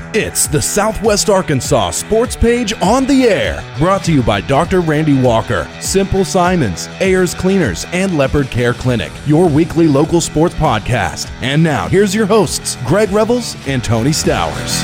It's the Southwest Arkansas Sports Page on the Air, brought to you by Dr. Randy Walker, Simple Simons, Ayers Cleaners, and Leopard Care Clinic, your weekly local sports podcast. And now, here's your hosts, Greg Revels and Tony Stowers.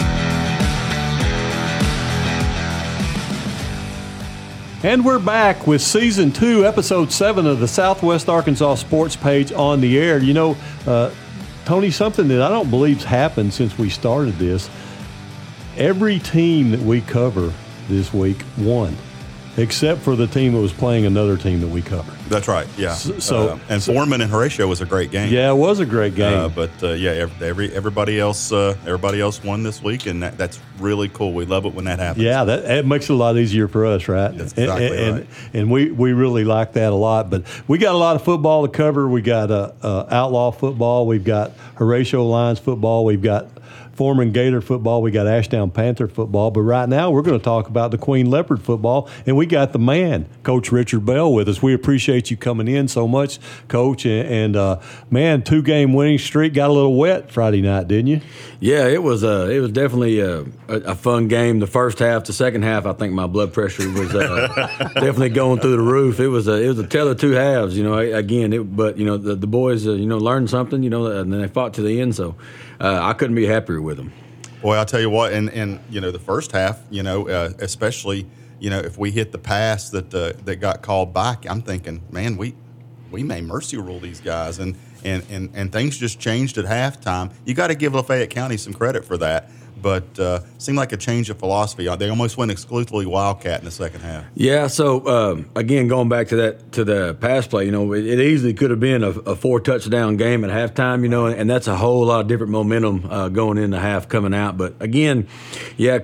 And we're back with Season 2, Episode 7 of the Southwest Arkansas Sports Page on the Air. You know, Tony, something that I don't believe's happened since we started this. Every team that we cover this week won, except for the team that was playing another team that we covered. That's right, yeah. Foreman and Horatio was a great game. Yeah, it was a great game. Everybody else won this week, and that's really cool. We love it when that happens. Yeah, it makes it a lot easier for us, right? That's exactly right. And we really like that a lot. But we got a lot of football to cover. We got outlaw football. We've got Horatio Lions football. We've got Foreman Gator football. We got Ashdown Panther football. But right now, we're going to talk about the Queen Leopard football. And we got the man, Coach Richard Bell, with us. We appreciate you coming in so much, Coach. And man, 2-game winning streak. Got a little wet Friday night, didn't you? Yeah, it was definitely a fun game. The first half, the second half, I think my blood pressure was definitely going through the roof. It was a tale of two halves. You know, but the boys learned something. You know, and then they fought to the end. So I couldn't be happier with them. Boy, I'll tell you what, and the first half, especially if we hit the pass that got called back, I'm thinking, man, we may mercy rule these guys, and things just changed at halftime. You got to give Lafayette County some credit for that. But seemed like a change of philosophy. They almost went exclusively Wildcat in the second half. Yeah. So again, going back to the pass play, it easily could have been a 4-touchdown game at halftime. And that's a whole lot of different momentum going into half coming out. But again, yeah,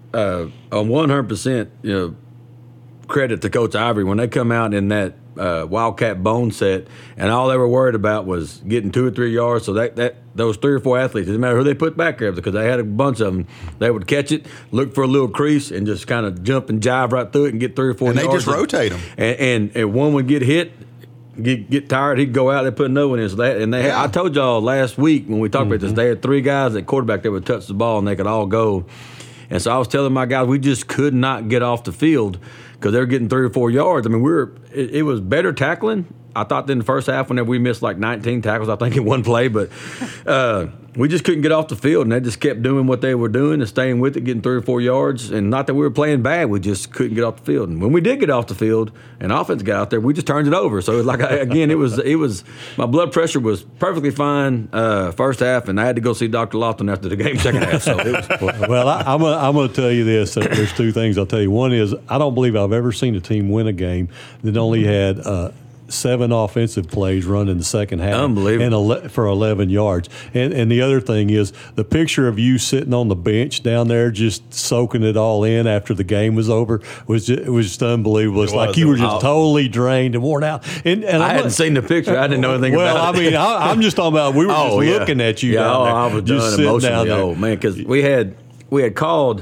100%. Credit to Coach Ivory when they come out in that Wildcat bone set, and all they were worried about was getting 2 or 3 yards. So that those 3 or 4 athletes, it doesn't matter who they put back there, because they had a bunch of them. They would catch it, look for a little crease, and just kind of jump and jive right through it and get 3 or 4 yards. And they just rotate them. And one would get hit, get tired, he'd go out, they put another one in. So I told y'all last week when we talked about this, they had 3 guys at quarterback that would touch the ball and they could all go. And so I was telling my guys, we just could not get off the field because they were getting 3 or 4 yards. I mean, it was better tackling, I thought, in the first half whenever we missed like 19 tackles, I think, in one play. But we just couldn't get off the field, and they just kept doing what they were doing and staying with it, getting 3 or 4 yards. And not that we were playing bad, we just couldn't get off the field. And when we did get off the field and offense got out there, we just turned it over. So it was like, again, it was my blood pressure was perfectly fine first half, and I had to go see Dr. Lofton after the game second half. So it was. Well, I'm going to tell you this. There's 2 things I'll tell you. One is, I don't believe I've ever seen a team win a game that only had 7 offensive plays run in the second half. Unbelievable. And for 11 yards. And the other thing is, the picture of you sitting on the bench down there just soaking it all in after the game was over was just unbelievable. It's like you were just totally drained and worn out. And I hadn't seen the picture. I didn't know anything about it. Well, I mean, I'm just talking about, we were just looking at you down there. I was done emotionally. Oh, man, because we had called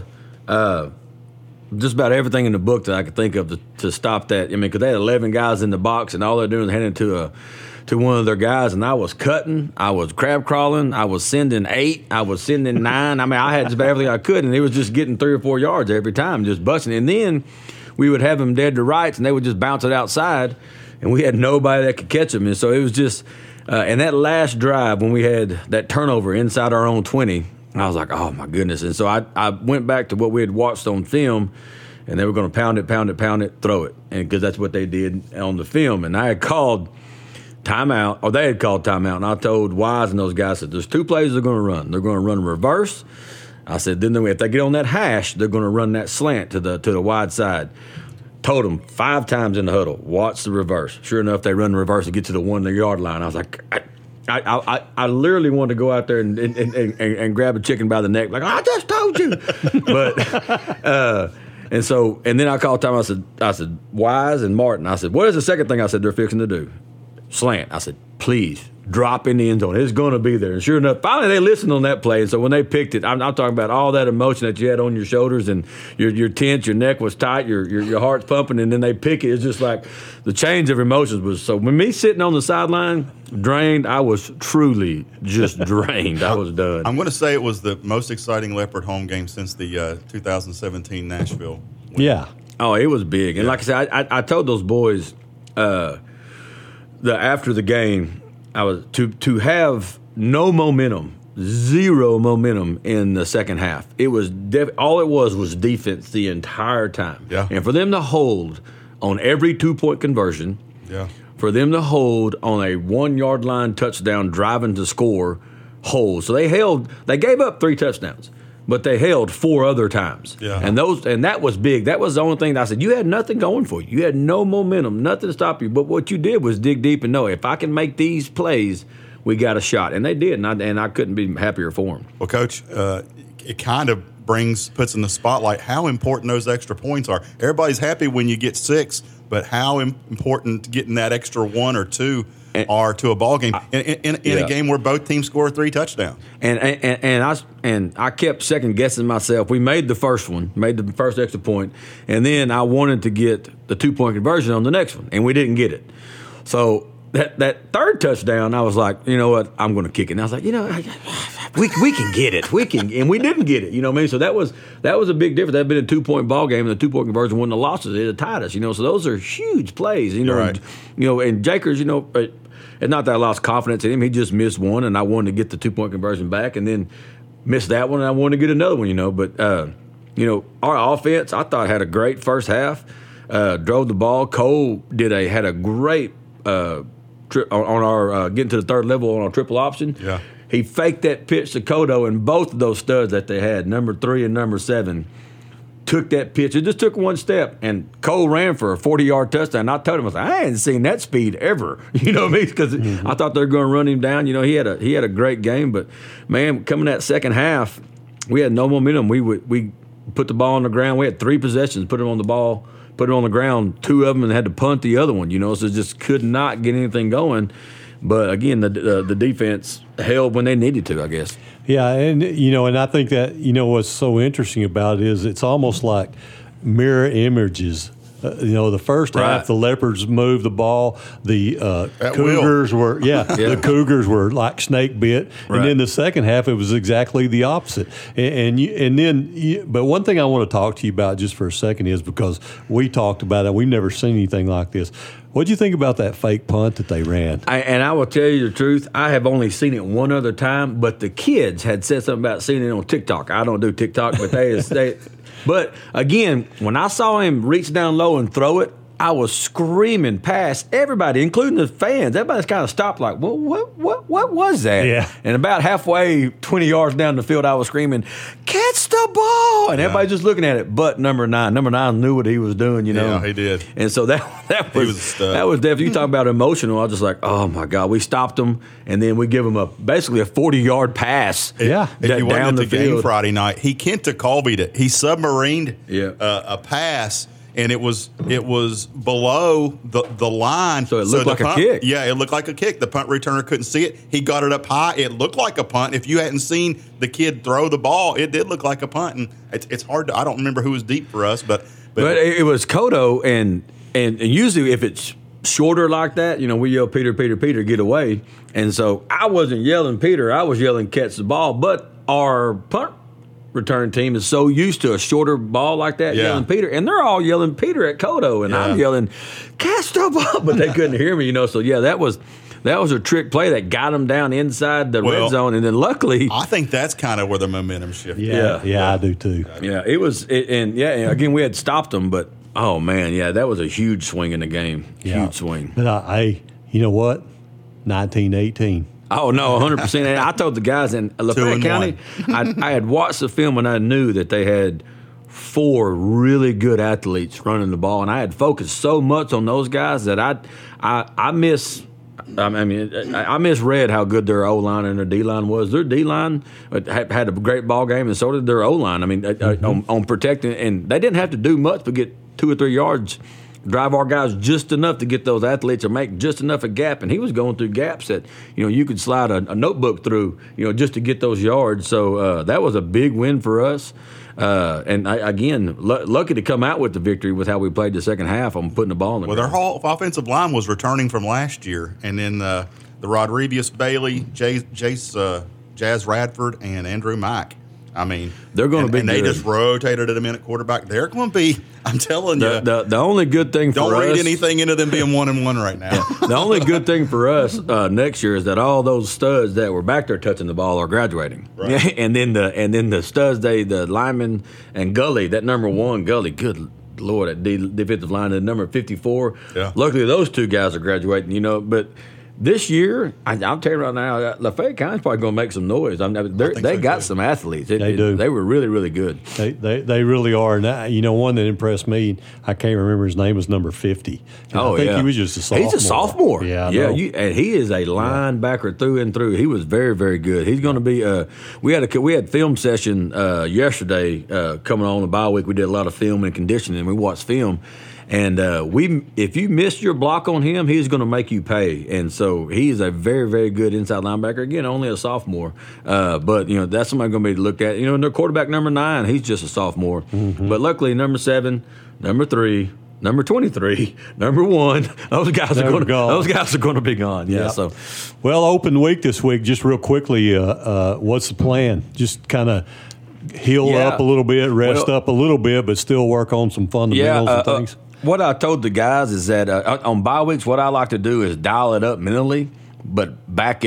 just about everything in the book that I could think of to stop that. I mean, because they had 11 guys in the box, and all they're doing is handing it to one of their guys, and I was cutting, I was crab crawling, I was sending 8, I was sending 9. I mean, I had just about everything I could, and it was just getting 3 or 4 yards every time, just busting. And then we would have them dead to rights, and they would just bounce it outside, and we had nobody that could catch them. And so it was just and that last drive when we had that turnover inside our own 20, I was like, oh, my goodness. And so I went back to what we had watched on film, and they were going to pound it, throw it, and because that's what they did on the film. And I had called timeout, or they had called timeout, and I told Wise and those guys, I said, there's 2 plays they're going to run. They're going to run reverse. I said, then if they get on that hash, they're going to run that slant to the wide side. Told them 5 times in the huddle, watch the reverse. Sure enough, they run the reverse and get to the 1-yard line. I was like, I literally wanted to go out there and grab a chicken by the neck, like, I just told you. But and then I called time. I said, Wise and Martin. I said, what is the second thing I said they're fixing to do? slant. I said, please drop in the end zone. It's going to be there. And sure enough, finally they listened on that play. And so when they picked it, I'm talking about all that emotion that you had on your shoulders and you're tense, your neck was tight, your heart's pumping, and then they pick it. It's just like the change of emotions was. So when me sitting on the sideline, drained, I was truly just drained. I was done. I'm going to say it was the most exciting Leopard home game since the 2017 Nashville win. Yeah. Oh, it was big. And like I said, I told those boys after the game, I was to have no momentum, zero momentum in the second half. It was all it was defense the entire time. Yeah. And for them to hold on every 2-point conversion, for them to hold on a 1-yard line touchdown driving to score, hold. So they gave up 3 touchdowns, but they held 4 other times. Yeah. And that was big. That was the only thing that I said. You had nothing going for you. You had no momentum, nothing to stop you. But what you did was dig deep and know, if I can make these plays, we got a shot. And they did, and I couldn't be happier for them. Well, Coach, it kind of puts in the spotlight how important those extra points are. Everybody's happy when you get 6, but how important getting that extra 1 or 2 are to a ball game in a game where both teams score 3 touchdowns. And I kept second guessing myself. We made the first extra point, and then I wanted to get the 2-point conversion on the next one, and we didn't get it. So that third touchdown, I was like, you know what, I'm going to kick it. And I was like, we can get it. And we didn't get it. You know what I mean? So that was a big difference. That had been a 2-point ball game, and the 2-point conversion won the losses. It had tied us. So those are huge plays. Right. And Jakers, it's not that I lost confidence in him. He just missed one, and I wanted to get the 2-point conversion back, and then missed that one, and I wanted to get another one. But our offense, I thought, had a great first half. Drove the ball. Cole had a great trip on our getting to the third level on our triple option. Yeah. He faked that pitch to Kodo, and both of those studs that they had, number 3 and number 7, took that pitch. It just took one step, and Cole ran for a 40-yard touchdown. I told him, I hadn't seen that speed ever. You know what I mean? Because I thought they were going to run him down. He had a great game, but man, coming that second half, we had no momentum. We put the ball on the ground. We had 3 possessions, put it on the ground, 2 of them, and had to punt the other one. So just could not get anything going. But again, the defense held when they needed to, I guess. Yeah, and I think that what's so interesting about it is it's almost like mirror images. The first half, the Leopards moved the ball. The Cougars were, the Cougars were like snake bit. Right. And then the second half, it was exactly the opposite. But one thing I want to talk to you about just for a second is, because we talked about it, we've never seen anything like this. What do you think about that fake punt that they ran? And I will tell you the truth, I have only seen it one other time, but the kids had said something about seeing it on TikTok. I don't do TikTok, but But again, when I saw him reach down low and throw it, I was screaming past everybody, including the fans. Everybody's kind of stopped like, well, what was that? Yeah. And about halfway, 20 yards down the field, I was screaming, catch the ball! And everybody just looking at it. But number 9 knew what he was doing, Yeah, he did. And so that was definitely, you talk about emotional. I was just like, oh my God, we stopped him, and then we give him basically a 40-yard pass. Yeah. If you went down at the game field. Friday night, he Kenta Colby'd it. He submarined a pass. And it was below the line. So it looked like a kick. Yeah, it looked like a kick. The punt returner couldn't see it. He got it up high. It looked like a punt. If you hadn't seen the kid throw the ball, it did look like a punt. And it's hard I don't remember who was deep for us, but it was Kodo, and usually if it's shorter like that, we yell, Peter, Peter, Peter, get away. And so I wasn't yelling Peter. I was yelling catch the ball. But our punt return team is so used to a shorter ball like that, yelling Peter, and they're all yelling Peter at Kodo, and I'm yelling catch the ball, but they couldn't hear me, So that was a trick play that got them down inside the red zone, and then luckily, I think that's kind of where the momentum shifted. Yeah, I do too. Yeah, it was, and again we had stopped them, but oh man, that was a huge swing in the game, huge swing. But you know what, 1918. Oh, no, 100%. And I told the guys in Lafayette County, I had watched the film and I knew that they had 4 really good athletes running the ball. And I had focused so much on those guys that I misread how good their O-line and their D-line was. Their D-line had a great ball game, and so did their O-line. On protecting. And they didn't have to do much to get 2 or 3 yards drive our guys just enough to get those athletes or make just enough a gap. And he was going through gaps that, you could slide a notebook through, just to get those yards. So that was a big win for us. And lucky to come out with the victory with how we played the second half on putting the ball in the ground. Their whole offensive line was returning from last year. And then the Rodriguez Bailey, Jazz Radford, and Andrew Mack. I mean, they're going to be. And they just rotated at a minute quarterback. They're going to be. I'm telling you. The only good thing for us. Don't read anything into them being 1-1 right now. The only good thing for us next year is that all those studs that were back there touching the ball are graduating. Right. And then the studs, the linemen and Gully, that number 1 Gully, good Lord, at defensive line, the number 54. Yeah. Luckily, those 2 guys are graduating. But. This year, I'm telling you right now, Lafayette County's probably going to make some noise. They got some athletes. They do. They were really, really good. They really are. And one that impressed me, I can't remember his name, was number 50. And I think he was just a sophomore. He's a sophomore. Yeah, and he is a linebacker through and through. He was very, very good. He's going to be. We had film session yesterday coming on the bye week. We did a lot of film and conditioning. We watched film. And if you missed your block on him, he's going to make you pay. And so he is a very, very good inside linebacker. Again, only a sophomore, but that's somebody going to be looked at. And their quarterback number 9, he's just a sophomore. Mm-hmm. But luckily, number 7, number 3, number 23, number 1, those guys are going to be gone. Yeah. So, well, open week this week. Just real quickly, what's the plan? Just kind of heal up a little bit, rest up a little bit, but still work on some fundamentals and things. What I told the guys is that on bye weeks, what I like to do is dial it up mentally, but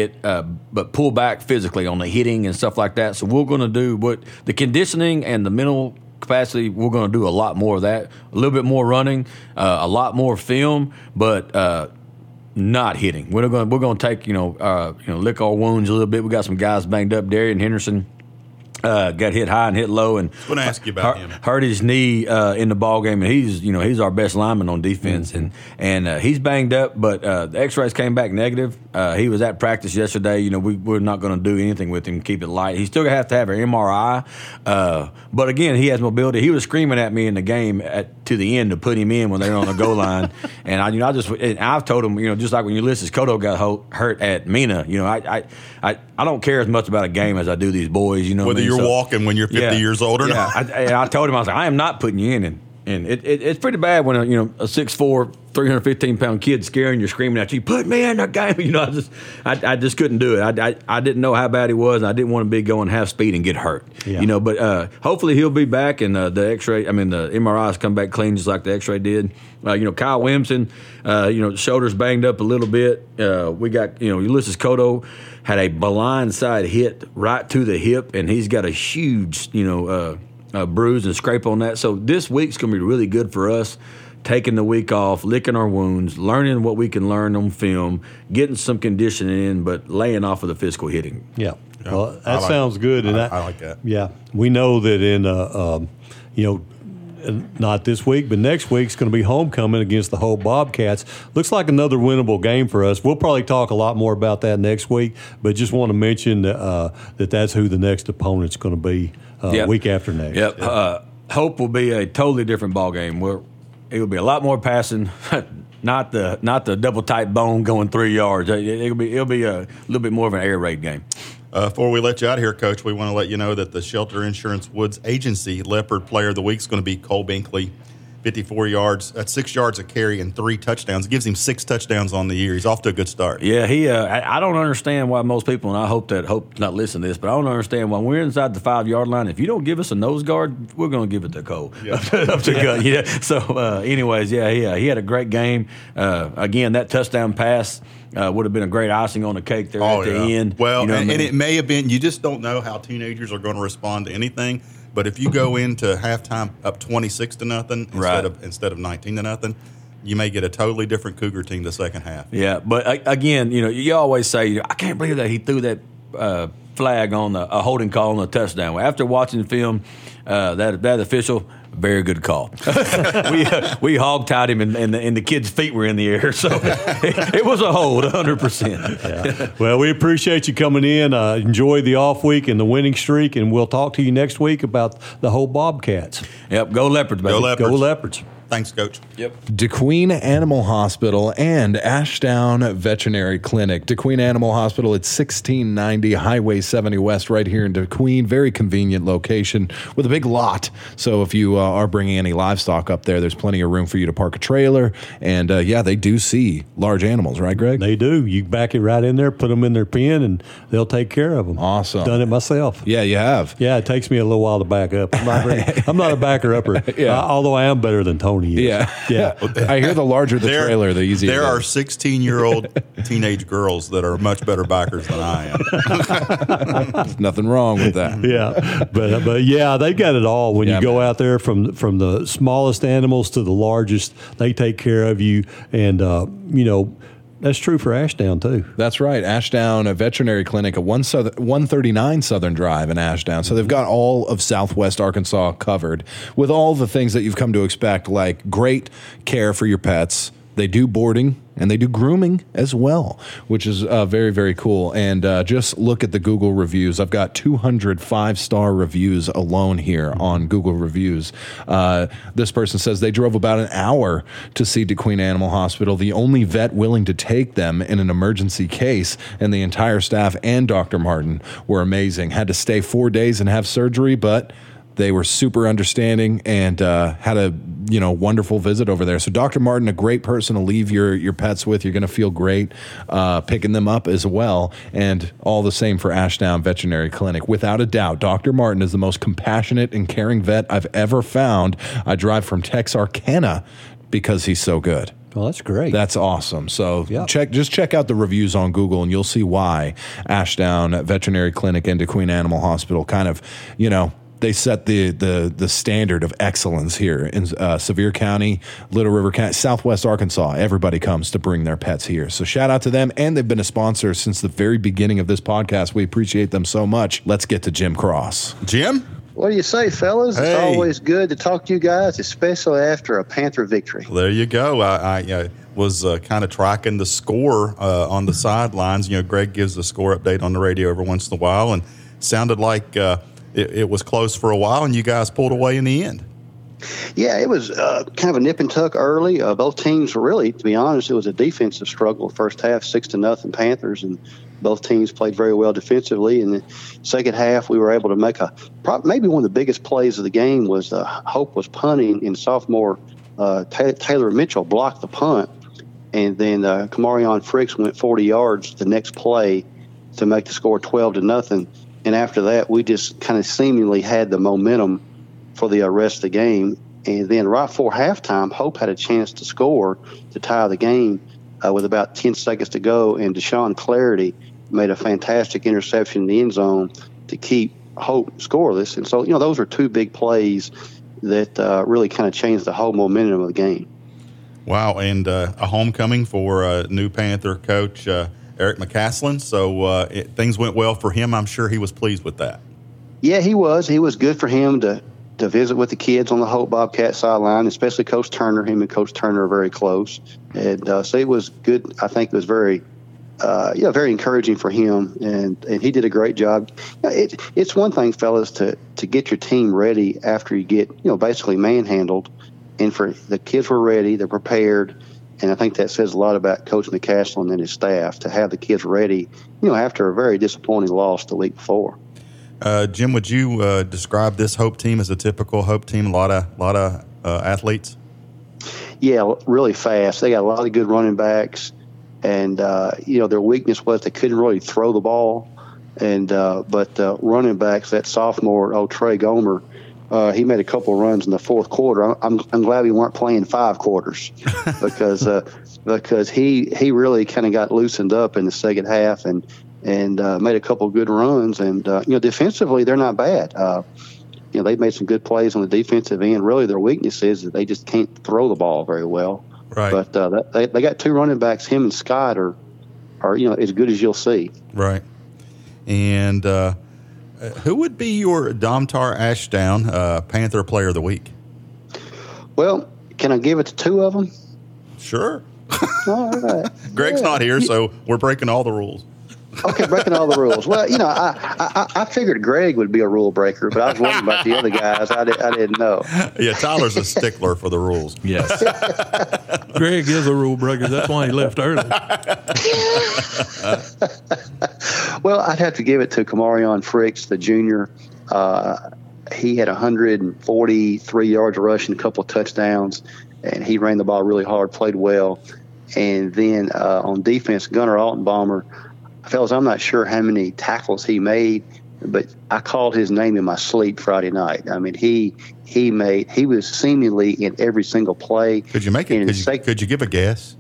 but pull back physically on the hitting and stuff like that. So we're going to do what the conditioning and the mental capacity. We're going to do a lot more of that, a little bit more running, a lot more film, but not hitting. We're going to take lick our wounds a little bit. We got some guys banged up. Darian Henderson. Got hit high and hit low, and I was going to ask you about him. Hurt his knee in the ball game, and he's our best lineman on defense, and he's banged up. But the X-rays came back negative. He was at practice yesterday. We're not going to do anything with him. Keep it light. He's still going to have an MRI. But again, he has mobility. He was screaming at me in the game to the end to put him in when they were on the goal line, and I've told him, just like when Ulysses Cotto got hurt at Mena, I don't care as much about a game as I do these boys. Whether you're walking when you're 50 years old or not. I told him, I was like, I am not putting you in. And it's pretty bad when a 6'4", 315-pound kid scaring you, screaming at you, put me in the game. I just couldn't do it. I didn't know how bad he was, and I didn't want to be going half speed and get hurt. Yeah. But hopefully he'll be back, and the MRIs come back clean just like the X-ray did. Kyle Williamson, shoulders banged up a little bit. We got Ulysses Cotto had a blind side hit right to the hip, and he's got a huge bruise and scrape on that. So this week's going to be really good for us, taking the week off, licking our wounds, learning what we can learn on film, getting some conditioning in, but laying off of the physical hitting. Yeah. Well, that sounds good. And I like that. Yeah. We know that in, not this week, but next week's going to be homecoming against the Hope Bobcats. Looks like another winnable game for us. We'll probably talk a lot more about that next week, but just want to mention that's who the next opponent's going to be week after next. Yep. Hope will be a totally different ball game. It will be a lot more passing, not the double tight bone going 3 yards. It'll be a little bit more of an air raid game. Before we let you out of here, Coach, we want to let you know that the Shelter Insurance Woods Agency Leopard Player of the Week is going to be Cole Binkley, 54 yards. That's 6 yards a carry and 3 touchdowns. It gives him 6 touchdowns on the year. He's off to a good start. Yeah, I don't understand why most people, and I hope not listen to this, but I don't understand why we're inside the 5-yard line. If you don't give us a nose guard, we're going to give it to Cole. Yeah. Up to gut. Yeah. So, anyways, he had a great game. Again, that touchdown pass would have been a great icing on the cake there at the end. Well, and it may have been. You just don't know how teenagers are going to respond to anything. But if you go into halftime up 26-0 instead of 19-0, you may get a totally different Cougar team the second half. Yeah, but again, you always say, I can't believe that he threw that flag on a holding call on a touchdown. After watching the film, that official Very good call. we hog-tied him, and the kid's feet were in the air, so it was a hold, 100%. Yeah. Well, we appreciate you coming in. Enjoy the off week and the winning streak, and we'll talk to you next week about the whole Bobcats. Yep, go Leopards, baby. Go Leopards. Go Leopards. Thanks, Coach. Yep. DeQueen Animal Hospital and Ashdown Veterinary Clinic. DeQueen Animal Hospital at 1690 Highway 70 West, right here in DeQueen. Very convenient location with a big lot. So if you are bringing any livestock up there, there's plenty of room for you to park a trailer. And yeah, they do see large animals, right, Greg? They do. You back it right in there, put them in their pen, and they'll take care of them. Awesome. Done it myself. Yeah, you have. Yeah, it takes me a little while to back up. I'm not a backer-upper, Yeah. Although I am better than Tony is. Yeah. Yeah. I hear the larger the trailer, the easier There it are is. 16-year-old teenage girls that are much better backers than I am. Nothing wrong with that. Yeah, but yeah, they've got it all. When Yeah, you go man. out there from the smallest animals to the largest, they take care of you, and that's true for Ashdown too. That's right. Ashdown, a veterinary clinic at 139 Southern Drive in Ashdown. So they've got all of Southwest Arkansas covered with all the things that you've come to expect, like great care for your pets. They do boarding and they do grooming as well, which is very, very cool. And just look at the Google reviews. I've got 200 5-star reviews alone here on Google Reviews. This person says they drove about an hour to see DeQueen Animal Hospital, the only vet willing to take them in an emergency case, and the entire staff and Dr. Martin were amazing. Had to stay 4 days and have surgery, but they were super understanding and had a wonderful visit over there. So Dr. Martin, a great person to leave your pets with. You're going to feel great picking them up as well. And all the same for Ashdown Veterinary Clinic. Without a doubt, Dr. Martin is the most compassionate and caring vet I've ever found. I drive from Texarkana because he's so good. Well, that's great. That's awesome. So Yep. check out the reviews on Google, and you'll see why Ashdown Veterinary Clinic and DeQueen Animal Hospital kind of, they set the standard of excellence here in Sevier County, Little River County, Southwest Arkansas. Everybody comes to bring their pets here. So shout out to them, and they've been a sponsor since the very beginning of this podcast. We appreciate them so much. Let's get to Jim Cross. Jim? What do you say, fellas? Hey. It's always good to talk to you guys, especially after a Panther victory. There you go. I was kind of tracking the score on the sidelines. Greg gives the score update on the radio every once in a while, and sounded like it was close for a while, and you guys pulled away in the end. Yeah, it was kind of a nip and tuck early. Both teams really, to be honest, it was a defensive struggle. First half, 6-0 Panthers, and both teams played very well defensively. In the second half, we were able to make maybe one of the biggest plays of the game was Hope was punting, and sophomore Taylor Mitchell blocked the punt, and then Kamarion Fricks went 40 yards the next play to make the score 12-0. And after that, we just kind of seemingly had the momentum for the rest of the game. And then right before halftime, Hope had a chance to score to tie the game with about 10 seconds to go. And Deshaun Clarity made a fantastic interception in the end zone to keep Hope scoreless. And so, those were two big plays that really kind of changed the whole momentum of the game. Wow, and a homecoming for new Panther coach Eric McCaslin. So things went well for him. I'm sure he was pleased with that. Yeah, he was. He was good for him to visit with the kids on the Hope Bobcat sideline, especially Coach Turner. Him and Coach Turner are very close. And so it was good. I think it was very encouraging for him. And he did a great job. It's one thing, fellas, to get your team ready after you get, basically manhandled. And for the kids were ready, they're prepared. And I think that says a lot about Coach McCaslin and his staff to have the kids ready, after a very disappointing loss the week before. Jim, would you describe this Hope team as a typical Hope team? A lot of athletes. Yeah, really fast. They got a lot of good running backs, and their weakness was they couldn't really throw the ball. And but running backs, that sophomore, Trey Gomer, he made a couple of runs in the fourth quarter. I'm glad we weren't playing 5 quarters because he really kind of got loosened up in the second half and made a couple of good runs. And defensively, they're not bad. They've made some good plays on the defensive end. Really, their weakness is that they just can't throw the ball very well. Right. But they got 2 running backs. Him and Scott are as good as you'll see. Right. And who would be your Domtar Ashdown Panther Player of the Week? Well, can I give it to two of them? Sure. All right. Greg's not here, so we're breaking all the rules. Okay, breaking all the rules. Well, I figured Greg would be a rule breaker, but I was wondering about the other guys. I didn't know. Yeah, Tyler's a stickler for the rules. Yes. Greg is a rule breaker. That's why he left early. Well, I'd have to give it to Kamarion Fricks, the junior. He had 143 yards rushing, a couple of touchdowns, and he ran the ball really hard, played well. And then on defense, Gunnar Altenbaumer, fellas, I'm not sure how many tackles he made, but I called his name in my sleep Friday night. I mean, he was seemingly in every single play. Could you make it? Could you give a guess?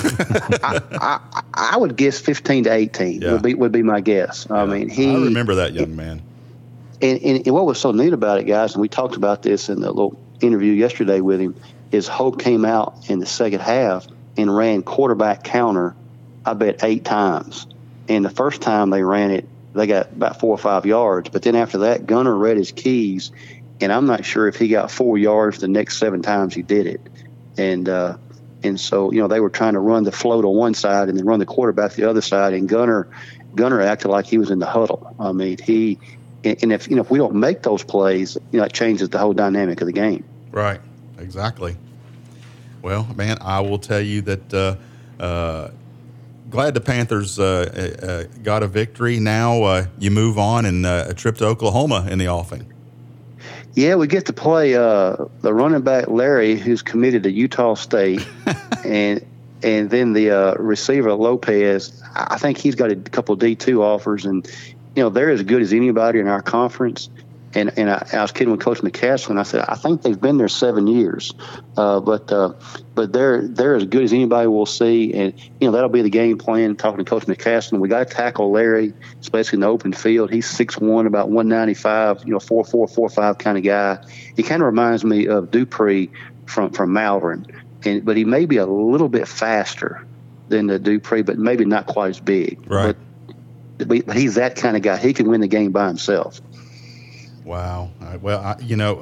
I would guess 15 to 18 would be my guess. Yeah. I mean, I remember that young man. And what was so neat about it, guys, and we talked about this in the little interview yesterday with him, is Hope came out in the second half and ran quarterback counter, I bet 8 times. And the first time they ran it, they got about 4 or 5 yards. But then after that, Gunnar read his keys, and I'm not sure if he got 4 yards the next 7 times he did it. And so, they were trying to run the flow to one side and then run the quarterback to the other side. And Gunnar acted like he was in the huddle. I mean, if we don't make those plays, it changes the whole dynamic of the game. Right. Exactly. Well, man, I will tell you that glad the Panthers got a victory. Now you move on and a trip to Oklahoma in the offing. Yeah, we get to play the running back Larry, who's committed to Utah State, and then the receiver Lopez. I think he's got a couple of D2 offers, and they're as good as anybody in our conference. And I was kidding with Coach McCaslin. I said, I think they've been there 7 years, but they're as good as anybody will see. And that'll be the game plan. Talking to Coach McCaslin, we got to tackle Larry, especially in the open field. He's 6'1", about 195, 4'4", 4'5" kind of guy. He kind of reminds me of Dupree from Malvern, but he may be a little bit faster than the Dupree, but maybe not quite as big. Right. But he's that kind of guy. He can win the game by himself. Wow. Well,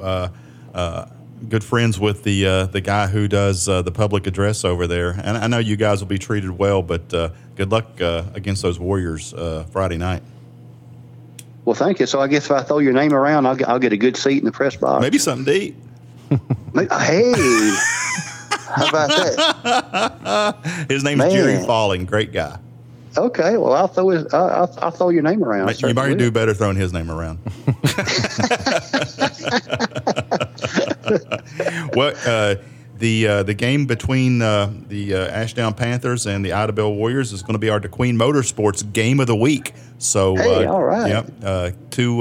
good friends with the guy who does the public address over there, and I know you guys will be treated well. But good luck against those Warriors Friday night. Well, thank you. So I guess if I throw your name around, I'll get a good seat in the press box. Maybe something to eat. Hey, how about that? His name is Jerry Falling. Great guy. Okay, well, I'll throw your name around. You might do better throwing his name around. The game between the Ashdown Panthers and the Idabel Warriors is going to be our DeQueen Motorsports Game of the Week. So, all right. Yeah,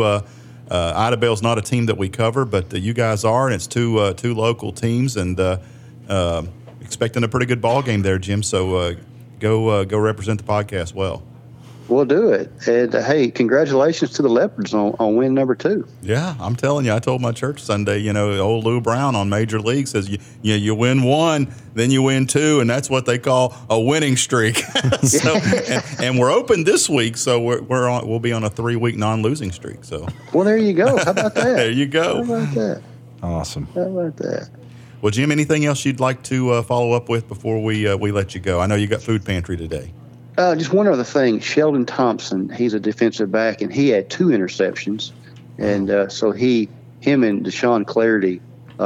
Idabel's not a team that we cover, but you guys are, and it's two local teams, and expecting a pretty good ball game there, Jim. So. Go represent the podcast well. We'll do it. And, hey, congratulations to the Leopards on win number 2. Yeah, I'm telling you, I told my church Sunday, old Lou Brown on Major League says, you win 1, then you win 2, and that's what they call a winning streak. So, and we're open this week, so we'll be on a 3-week non-losing streak. So, well, there you go. How about that? There you go. How about that? Awesome. How about that? Well, Jim, anything else you'd like to follow up with before we let you go? I know you got food pantry today. Just one other thing. Sheldon Thompson, he's a defensive back, and he had 2 interceptions. And so him and Deshaun Clarity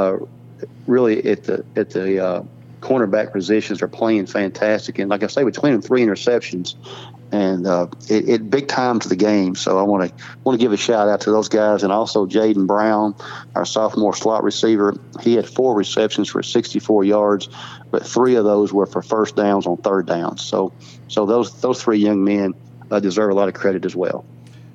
really at the cornerback positions are playing fantastic. And like I say, between them 3 interceptions, and it big time to the game. So I want to give a shout out to those guys, and also Jaden Brown, our sophomore slot receiver. He had 4 receptions for 64 yards, but 3 of those were for first downs on third downs. So those 3 young men deserve a lot of credit as well.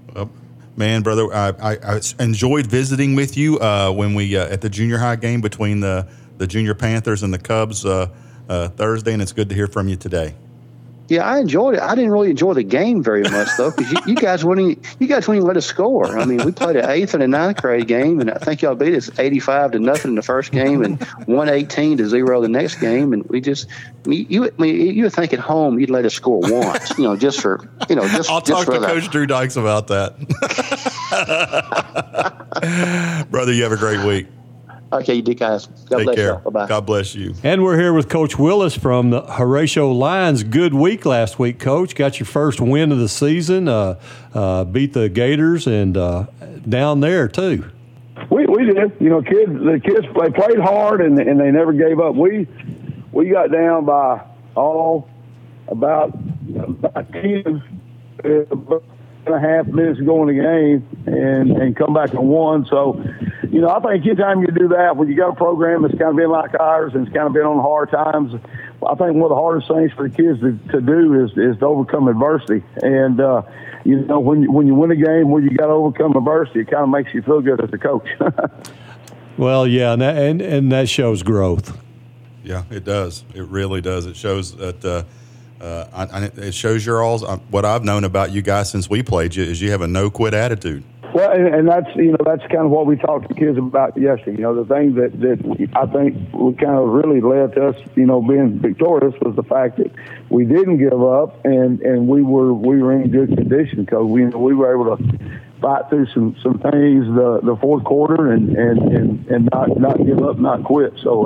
Man, brother, I enjoyed visiting with you when we at the junior high game between the Junior Panthers and the Cubs Thursday, and it's good to hear from you today. Yeah, I enjoyed it. I didn't really enjoy the game very much though, because you guys wouldn't even let us score. I mean, we played an 8th and a 9th grade game, and I think y'all beat us 85-0 in the first game and 118-0 the next game. And we just you would think at home you'd let us score once, just for just. I'll talk to Coach Drew Dykes about that. Brother, you have a great week. Okay, you guys. God Take bless care. you. Bye-bye. God bless you. And we're here with Coach Willis from the Horatio Lions. Good week last week, Coach. Got your first win of the season. Beat the Gators and down there too. We did. The kids they played hard and they never gave up. We got down by about 10 and a half minutes to go in the game and come back and won. So, I think anytime you do that, when you got a program that's kind of been like ours and it's kind of been on hard times, I think one of the hardest things for the kids to do is to overcome adversity. And, when you win a game where you got to overcome adversity, it kind of makes you feel good as a coach. Well, yeah, and that shows growth. Yeah, it does. It really does. It shows that it shows your all. What I've known about you guys since we played you is you have a no-quit attitude. Well, and that's that's kind of what we talked to kids about yesterday. The thing that I think kind of really led to us, being victorious was the fact that we didn't give up and we were in good condition because we were able to fight through some things the fourth quarter and not give up, not quit. So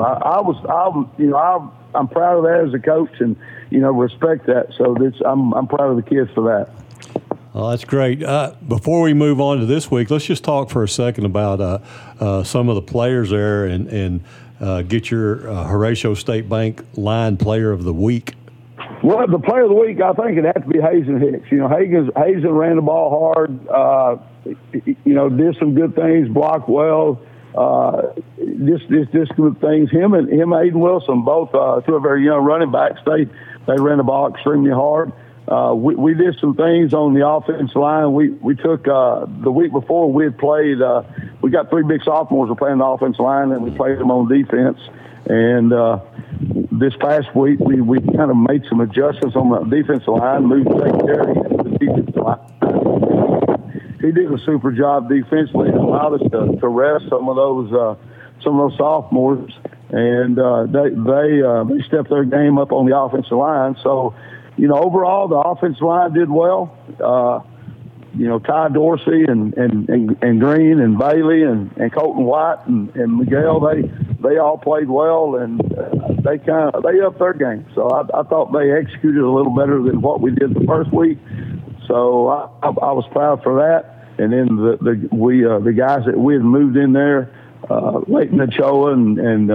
I'm proud of that as a coach and respect that. So I'm proud of the kids for that. Oh, that's great. Before we move on to this week, let's just talk for a second about some of the players there and get your Horatio State Bank Line Player of the Week. Well, the Player of the Week, I think it has to be Hazen Hicks. Hazen ran the ball hard, did some good things, blocked well, just good things. Him and Aiden Wilson, both two of our young running backs, they ran the ball extremely hard. We did some things on the offensive line. We took the week before we had played. We got 3 big sophomores were playing the offensive line, and we played them on defense. And this past week, we kind of made some adjustments on the defensive line, moved Jake Terry to the defensive line. He did a super job defensively and allowed us to rest some of those sophomores, and they stepped their game up on the offensive line. So, overall, the offensive line did well. Ty Dorsey and Green and Bailey and Colton White and Miguel, they all played well, and they upped their game. So I thought they executed a little better than what we did the first week. So I was proud for that. And then the guys that we had moved in there, Leighton Ochoa and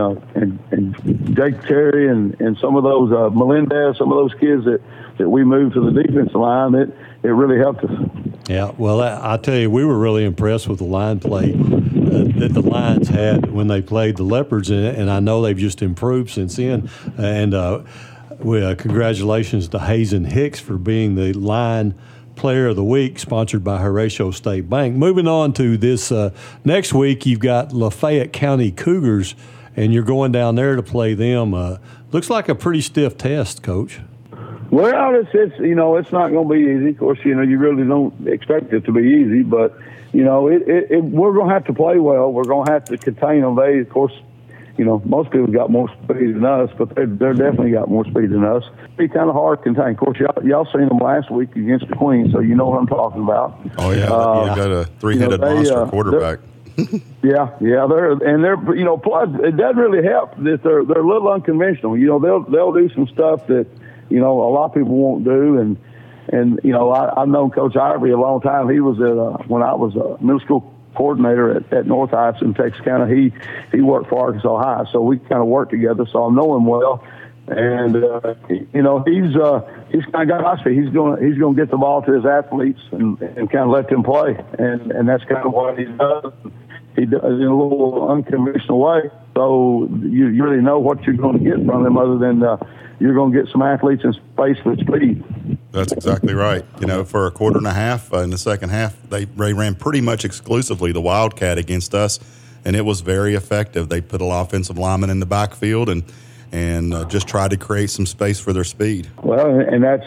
Jake Terry and some of those Melendez, some of those kids that we moved to the defensive line, it really helped us. Yeah, well, I tell you, we were really impressed with the line play that the Lions had when they played the Leopards, and I know they've just improved since then. And congratulations to Hazen Hicks for being the line Player of the Week, sponsored by Horatio State Bank. Moving on to this next week, you've got Lafayette County Cougars, and you're going down there to play them. Looks like a pretty stiff test, Coach. Well, it's not going to be easy. Of course, you really don't expect it to be easy, but we're going to have to play well. We're going to have to contain them. They, of course, most people got more speed than us, but they're definitely got more speed than us. It'd be kind of hard to contain. Of course, y'all seen them last week against the Queen, so you know what I'm talking about. Oh yeah, got a 3-headed monster quarterback. Yeah, they're plus it doesn't really help that they're a little unconventional. They'll do some stuff that a lot of people won't do, and I've known Coach Ivory a long time. He was when I was a middle school coordinator at North Heights in Texas County. He worked for Arkansas High, so we kind of worked together. So I know him well, and he's kind of got my speed. He's going to get the ball to his athletes and kind of let them play, and that's kind of what he does. He does it in a little unconventional way. So you really know what you're going to get from him, other than you're going to get some athletes in space with speed. That's exactly right. For a quarter and a half in the second half, they ran pretty much exclusively the Wildcat against us, and it was very effective. They put an offensive lineman in the backfield and just tried to create some space for their speed. Well, and that's,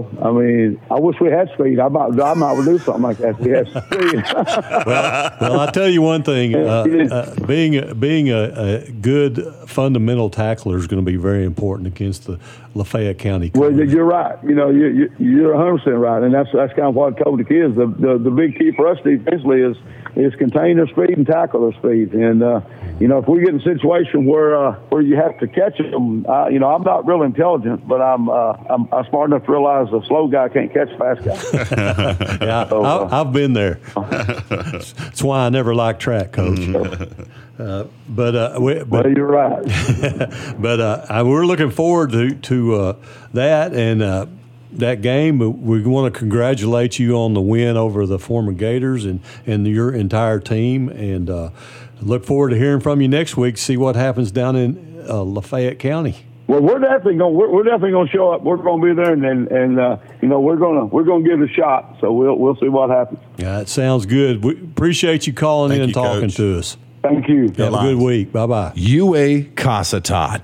I wish we had speed. I might do something like that if we had speed. well, I'll tell you one thing. Being a good fundamental tackler is going to be very important against the Lafayette County Cougars. Well, you're right. You're 100% right, and that's kind of what I told the kids. The big key for us defensively is is contain their speed and tackle their speed. And if we get in a situation where you have to catch them, I'm not real intelligent, but I'm smart enough to realize a slow guy can't catch a fast guy. Yeah, So, I've been there. That's why I never liked track, Coach. But you're right. but we're looking forward to that and that game. We want to congratulate you on the win over the Foreman Gators and your entire team, and look forward to hearing from you next week. See what happens down in Lafayette County. Well, we're definitely going to show up. We're going to be there, and we're going to give it a shot. So we'll see what happens. Yeah, it sounds good. We appreciate you calling in and talking to us. Thank you. Have a good week. Bye-bye. UA Cossatot,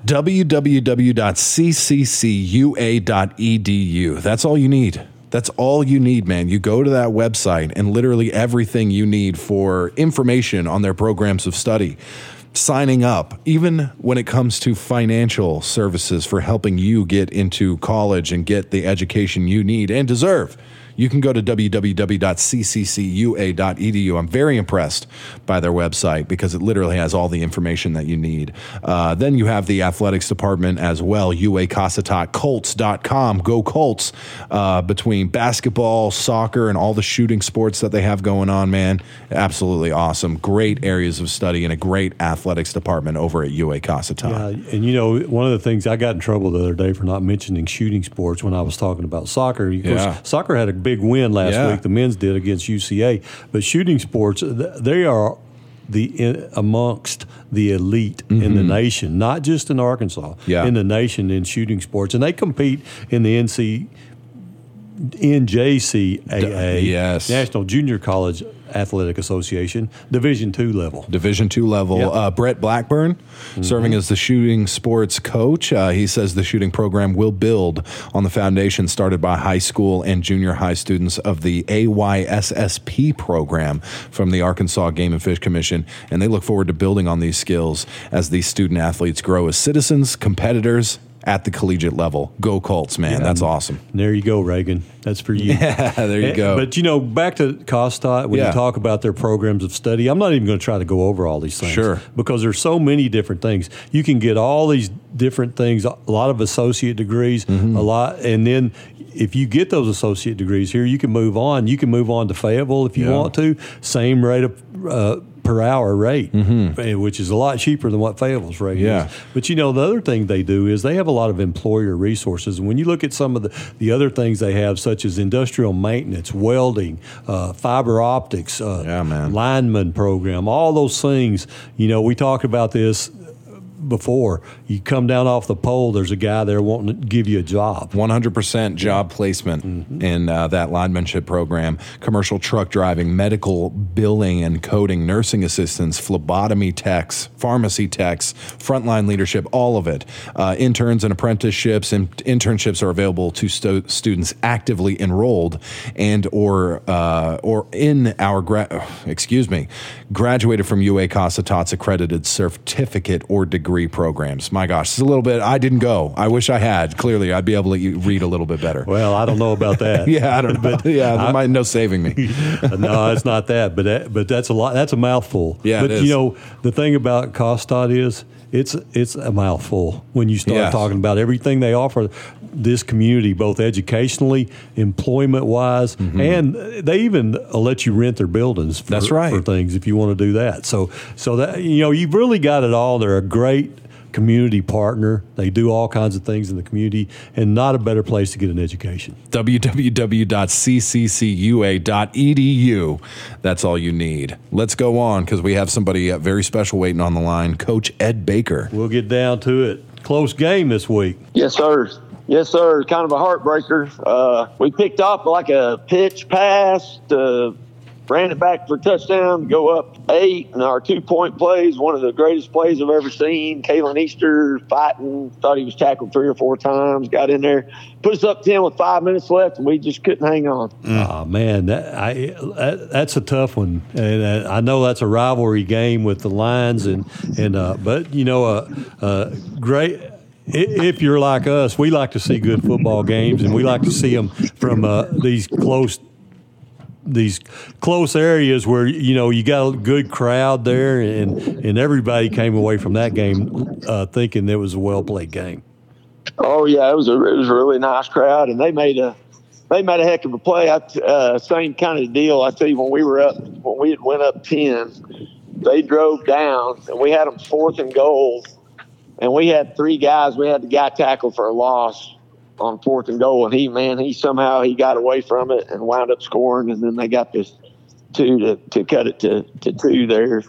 www.cccua.edu. That's all you need. That's all you need, man. You go to that website and literally everything you need for information on their programs of study, signing up, even when it comes to financial services for helping you get into college and get the education you need and deserve. You can go to www.cccua.edu. I'm very impressed by their website because it literally has all the information that you need. Then you have the athletics department as well, UACossatot, Colts.com, go Colts. Between basketball, soccer, and all the shooting sports that they have going on, man, absolutely awesome. Great areas of study and a great athletics department over at UA Cossatot. Yeah, and one of the things, I got in trouble the other day for not mentioning shooting sports when I was talking about soccer. Of course, soccer had a big win last week. The men's did against UCA, but shooting sports, they are amongst the elite in the nation, not just in Arkansas, in the nation in shooting sports, and they compete in the NJCAA, National Junior College Athletic Association, Division II level. Yep. Brett Blackburn, serving as the shooting sports coach. He says the shooting program will build on the foundation started by high school and junior high students of the AYSSP program from the Arkansas Game and Fish Commission, and they look forward to building on these skills as these student athletes grow as citizens, competitors, at the collegiate level. Go Colts, man. That's awesome. There you go, Reagan. That's for you. Yeah, there you go. But, back to Cossatot, when you talk about their programs of study, I'm not even going to try to go over all these things. Sure. Because there's so many different things. You can get all these different things, a lot of associate degrees, a lot, and then if you get those associate degrees here, you can move on. You can move on to Fayetteville if you want to. Same rate of per hour rate, which is a lot cheaper than what Fayetteville's rate is. But the other thing they do is they have a lot of employer resources. And when you look at some of the other things they have, such as industrial maintenance, welding, fiber optics, lineman program, all those things, we talked about this before. You come down off the pole, there's a guy there wanting to give you a job. 100% job placement in that linemanship program. Commercial truck driving, medical billing and coding, nursing assistants, phlebotomy techs, pharmacy techs, frontline leadership, all of it. Interns and apprenticeships and internships are available to students actively enrolled and or in our graduated from UA Cossatot's accredited certificate or degree programs. My gosh, it's a little bit. I didn't go. I wish I had. Clearly, I'd be able to read a little bit better. Well, I don't know about that. I don't know. But there might no saving me. No, it's not that. But that's a lot. That's a mouthful. Yeah, but it is. The thing about Cossatot is it's a mouthful when you start talking about everything they offer this community, both educationally, employment-wise, and they even let you rent their buildings for things if you want to do that. So that you've really got it all. They're a great community partner. They do all kinds of things in the community, and not a better place to get an education. www.cccua.edu. That's all you need. Let's go on because we have somebody very special waiting on the line, Coach Ed Baker. We'll get down to it. Close game this week. Yes, sir. Yes, sir. Kind of a heartbreaker. We picked off like a pitch pass to ran it back for a touchdown, go up 8, and our 2-point plays, one of the greatest plays I've ever seen. Kalen Easter fighting, thought he was tackled 3 or 4 times, got in there, put us up 10 with 5 minutes left, and we just couldn't hang on. Oh, man, that's a tough one. And I know that's a rivalry game with the Lions, but great. If you're like us, we like to see good football games, and we like to see them from these close these close areas where you got a good crowd there, and everybody came away from that game thinking it was a well played game. Oh yeah, it was a really nice crowd, and they made a heck of a play. Same kind of deal. I tell you, when we had went up 10, they drove down, and we had them 4th and goal, and we had 3 guys. We had the guy tackled for a loss on 4th and goal, and he somehow got away from it and wound up scoring, and then they got this 2 to cut it to 2 there.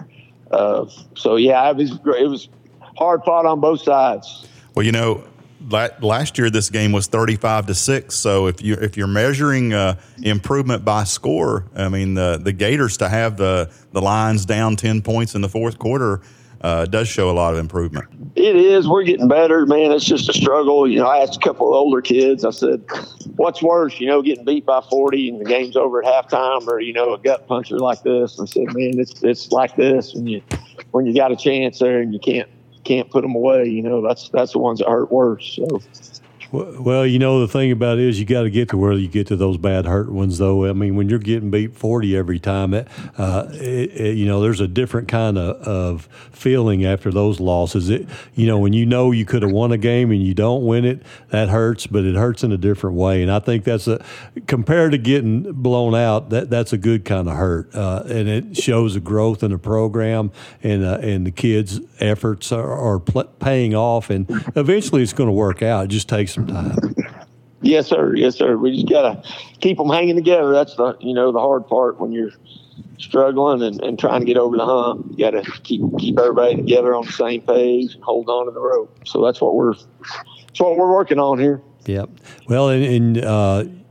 So yeah, it was hard fought on both sides. Well, last year this game was 35-6. So if you're measuring improvement by score, I mean the Gators to have the Lions down 10 points in the fourth quarter does show a lot of improvement. It is. We're getting better, man. It's just a struggle. I asked a couple of older kids. I said, "What's worse, getting beat by 40 and the game's over at halftime, or a gut puncher like this?" And I said, "Man, it's like this when you got a chance there and you can't put them away. That's the ones that hurt worse." So. Well, the thing about it is you got to get to where you get to those bad hurt ones, though. I mean, when you're getting beat 40 every time, there's a different kind of feeling after those losses. When you could have won a game and you don't win it, that hurts, but it hurts in a different way. And I think that's compared to getting blown out, that's a good kind of hurt, and it shows a growth in the program, and the kids' efforts are paying off, and eventually it's going to work out. It just takes some time. Yes, sir. Yes, sir. We just gotta keep them hanging together. That's the the hard part when you're struggling and trying to get over the hump. You gotta keep everybody together on the same page and hold on to the rope. So that's what we're working on here. Yep. Well, and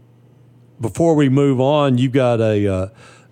before we move on, you got a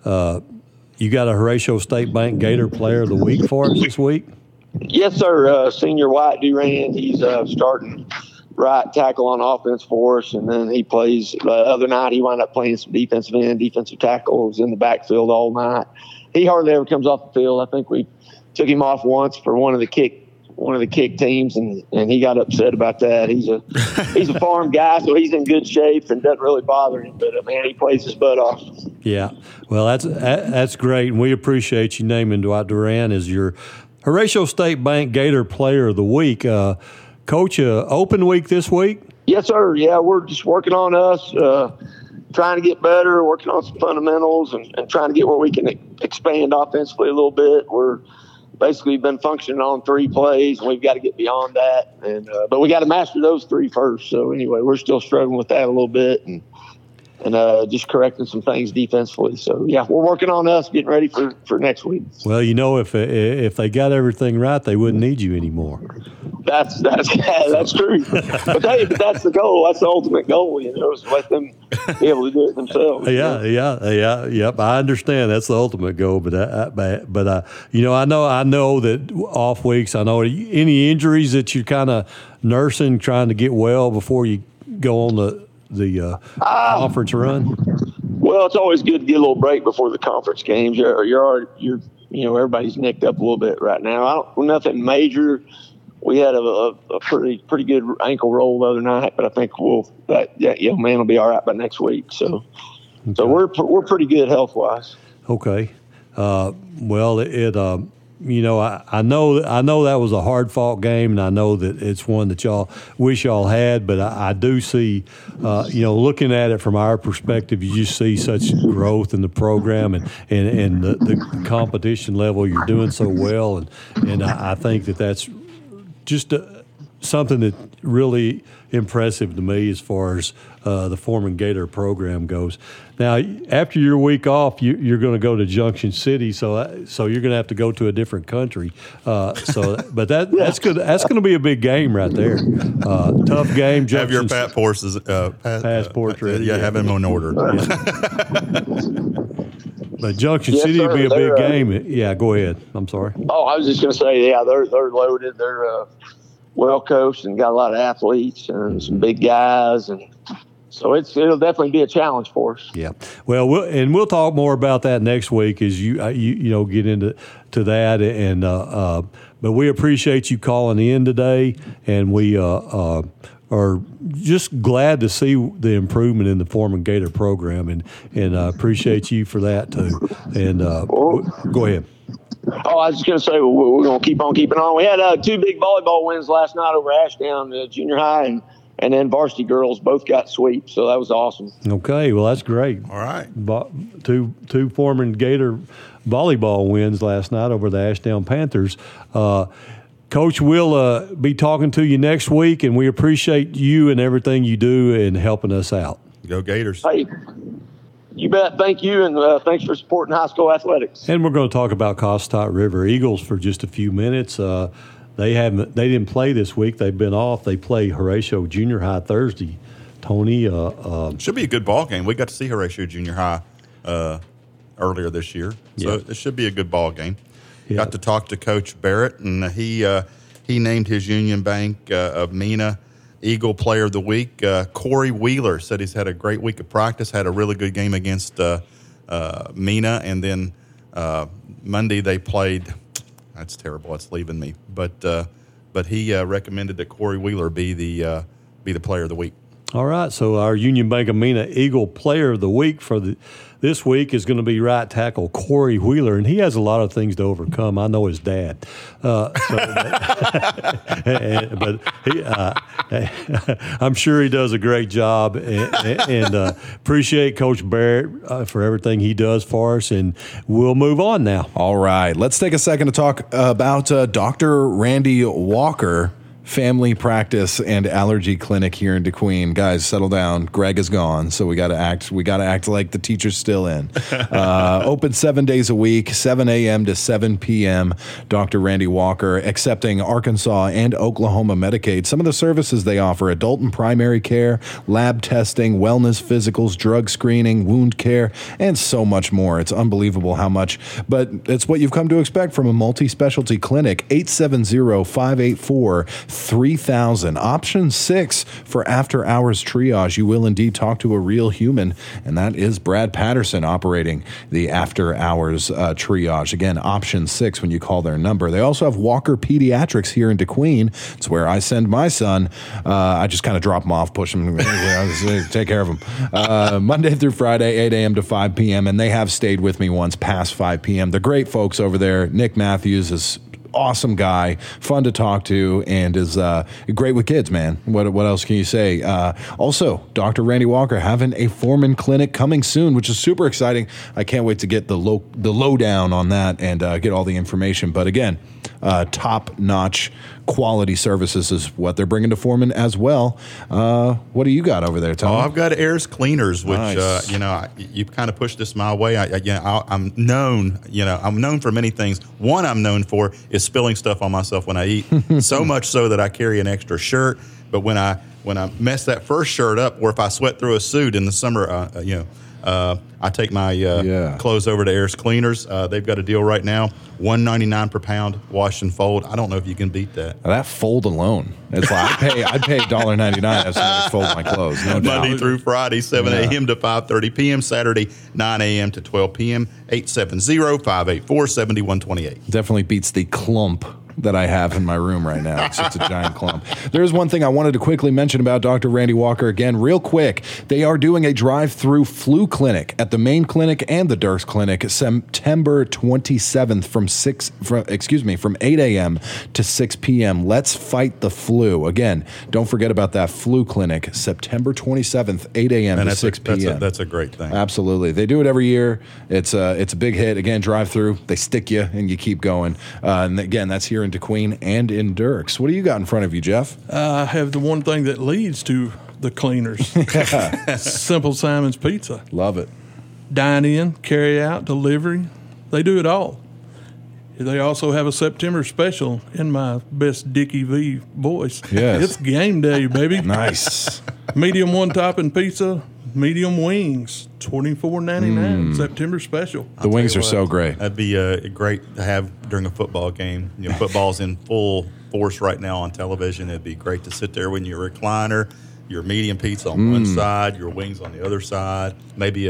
Horatio State Bank Gator Player of the Week for us this week. Yes, sir. Senior Wyatt Durand. He's starting right tackle on offense for us, and then he plays. The other night he wound up playing some defensive end, defensive tackle. Was in the backfield all night. He hardly ever comes off the field. I think we took him off once for one of the kick teams, and he got upset about that. He's a farm guy, so he's in good shape and doesn't really bother him. But man, he plays his butt off. Yeah, well, that's great, and we appreciate you naming Dwight Durand as your Horatio State Bank Gator Player of the Week. Coach, open week this week? Yes, sir. Yeah, we're just working on us, trying to get better, working on some fundamentals, and trying to get where we can expand offensively a little bit. We're basically been functioning on 3 plays, and we've got to get beyond that. And but we got to master those 3 first. So anyway, we're still struggling with that a little bit, and just correcting some things defensively. So yeah, we're working on us, getting ready for next week. Well, if they got everything right, they wouldn't need you anymore. That's true. But that's the goal. That's the ultimate goal, is to let them be able to do it themselves. Yep. I understand that's the ultimate goal, but I know that off weeks. I know any injuries that you're kind of nursing, trying to get well before you go on the conference run. Well, it's always good to get a little break before the conference games. You're everybody's nicked up a little bit right now. Nothing major. We had a pretty good ankle roll the other night, but I think young man will be all right by next week. So we're pretty good health wise. Okay. Well, I know that was a hard fought game, and I know that it's one that y'all wish y'all had. But I do see, looking at it from our perspective, you just see such growth in the program and the competition level. You're doing so well, and I think that's just something that really impressive to me as far as the Foreman Gator program goes. Now, after your week off, you're going to go to Junction City, so you're going to have to go to a different country. But that's good. That's going to be a big game right there. Tough game. Have your passports ready. Yeah, have them in order. But Junction City will be a big game. Yeah, go ahead. I'm sorry. Oh, I was just going to say, yeah, they're loaded. They're well coached and got a lot of athletes and some big guys, and so it'll definitely be a challenge for us. Yeah. Well, we'll talk more about that next week as you get into that, and but we appreciate you calling in today, and we are just glad to see the improvement in the Foreman Gator program, and appreciate you for that too. And go ahead. Oh, I was just going to say, we're going to keep on keeping on. We had 2 big volleyball wins last night over Ashdown, junior high, and then varsity girls both got sweeps, so that was awesome. Okay, well, that's great. All right. Two Foreman Gator volleyball wins last night over the Ashdown Panthers. Coach, we'll be talking to you next week, and we appreciate you and everything you do in helping us out. Go Gators. Hey, you bet. Thank you, and thanks for supporting high school athletics. And we're going to talk about Cossatot River Eagles for just a few minutes. They didn't play this week. They've been off. They play Horatio Junior High Thursday. Tony, should be a good ball game. We got to see Horatio Junior High earlier this year, so it should be a good ball game. Yeah. Got to talk to Coach Barrett, and he named his Union Bank of Mena Eagle Player of the Week. Corey Wheeler said he's had a great week of practice, had a really good game against Mena, and then Monday they played. That's terrible. It's leaving me, but he recommended that Corey Wheeler be the Player of the Week. All right, so our Union Bank of Mena Eagle Player of the Week for this week is going to be right tackle Corey Wheeler, and he has a lot of things to overcome. I know his dad, but I'm sure he does a great job, and appreciate Coach Barrett for everything he does for us, and we'll move on now. All right, let's take a second to talk about Dr. Randy Walker, Family Practice and Allergy Clinic here in DeQueen. Guys, settle down. Greg is gone, so we got to act like the teacher's still in. Open 7 days a week, 7 a.m. to 7 p.m. Dr. Randy Walker, accepting Arkansas and Oklahoma Medicaid. Some of the services they offer: adult and primary care, lab testing, wellness physicals, drug screening, wound care, and so much more. It's unbelievable how much, but it's what you've come to expect from a multi-specialty clinic. 870-584 3000. Option 6 for after-hours triage. You will indeed talk to a real human, and that is Brad Patterson operating the after-hours triage. Again, option 6 when you call their number. They also have Walker Pediatrics here in DeQueen. It's where I send my son. I just kind of drop him off, push him, take care of him. Monday through Friday, 8 a.m. to 5 p.m., and they have stayed with me once past 5 p.m. They're great folks over there. Nick Matthews is awesome guy, fun to talk to, and is great with kids, man. What else can you say? Also, Dr. Randy Walker having a Foreman clinic coming soon, which is super exciting. I can't wait to get the lowdown on that and get all the information. But again, top-notch quality services is what they're bringing to Foreman as well. What do you got over there, Tom? Oh, I've got Ayers Cleaners, which Nice. you kind of pushed this my way. I'm known for many things. One I'm known for is spilling stuff on myself when I eat. So much so that I carry an extra shirt. But when I mess that first shirt up, or if I sweat through a suit in the summer, I take my clothes over to Ayers Cleaners. They've got a deal right now, $1.99 per pound, wash and fold. I don't know if you can beat that. Now, that fold alone, it's like I'd pay $1.99 to have somebody fold my clothes. No doubt. Monday through Friday, 7 a.m. to 5:30 p.m. Saturday, 9 a.m. to 12 p.m. 870-584-7128. Definitely beats the clump that I have in my room right now. It's just a giant clump. There's one thing I wanted to quickly mention about Dr. Randy Walker again, real quick. They are doing a drive-through flu clinic at the main clinic and the Dirks Clinic September 27th from 8 a.m. to 6 p.m. Let's fight the flu. Again, don't forget about that flu clinic, September 27th, 8 a.m. to 6 p.m. That's a great thing. Absolutely. They do it every year. It's a big hit. Again, drive-through. They stick you and you keep going. And again, that's here in DeQueen and in Dirks. What do you got in front of you, Jeff? I have the one thing that leads to the cleaners. Simple Simon's Pizza. Love it. Dine in, carry out, delivery. They do it all. They also have a September special in my best Dickie V voice. Yes. It's game day, baby. Nice. Medium one topping pizza, medium wings, $24.99. September special. The wings are so great. That'd be great to have during a football game. Football's in full force right now on television. It'd be great to sit there when your recliner, your medium pizza on one side, your wings on the other side, maybe a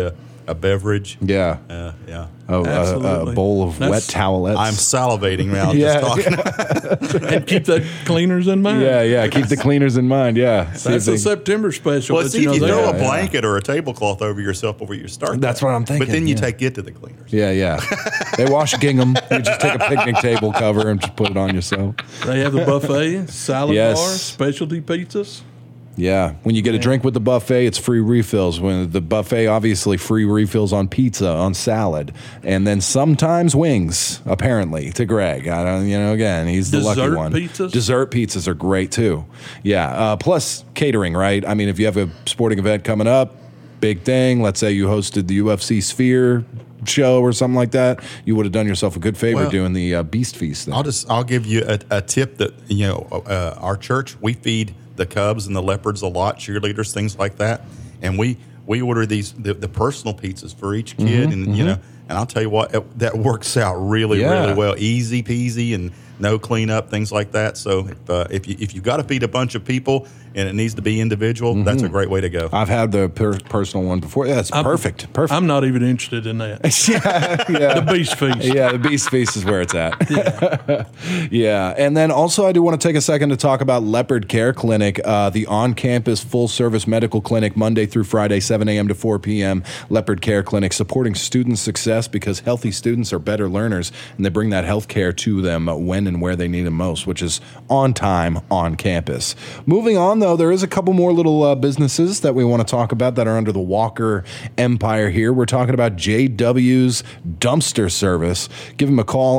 a beverage. Yeah. Yeah. Oh, a bowl of wet towelettes. I'm salivating now just talking. And keep the cleaners in mind. Yeah. Keep the cleaners in mind. Yeah. That's a September special. Well, see, if you throw a blanket or a tablecloth over yourself before you start. That's what I'm thinking. But then you get to the cleaners. Yeah. They wash gingham. You just take a picnic table cover and just put it on yourself. They have the buffet, salad bar, specialty pizzas. Yeah. When you get a drink with the buffet, it's free refills. When the buffet, obviously, free refills on pizza, on salad, and then sometimes wings, apparently, to Greg. I don't, again, he's the lucky one. Dessert pizzas are great, too. Yeah. Plus catering, right? I mean, if you have a sporting event coming up, big thing, let's say you hosted the UFC Sphere show or something like that, you would have done yourself a good favor doing the Beast Feast thing. I'll give you a tip that, our church, we feed the Cubs and the Leopards a lot, cheerleaders, things like that. And we order these the personal pizzas for each kid, and and I'll tell you what, that works out really well, easy peasy, and no cleanup, things like that. So if you've got to feed a bunch of people and it needs to be individual, that's a great way to go. I've had the personal one before. Yeah, it's perfect. I'm not even interested in that. The Beast Feast. Yeah, the Beast Feast is where it's at. Yeah. And then also I do want to take a second to talk about Leopard Care Clinic, the on-campus full-service medical clinic, Monday through Friday, 7 a.m. to 4 p.m. Leopard Care Clinic, supporting student success because healthy students are better learners, and they bring that health care to them when and where they need it most, which is on time, on campus. Moving on, though, there is a couple more little businesses that we want to talk about that are under the Walker empire here. We're talking about JW's Dumpster Service. Give them a call,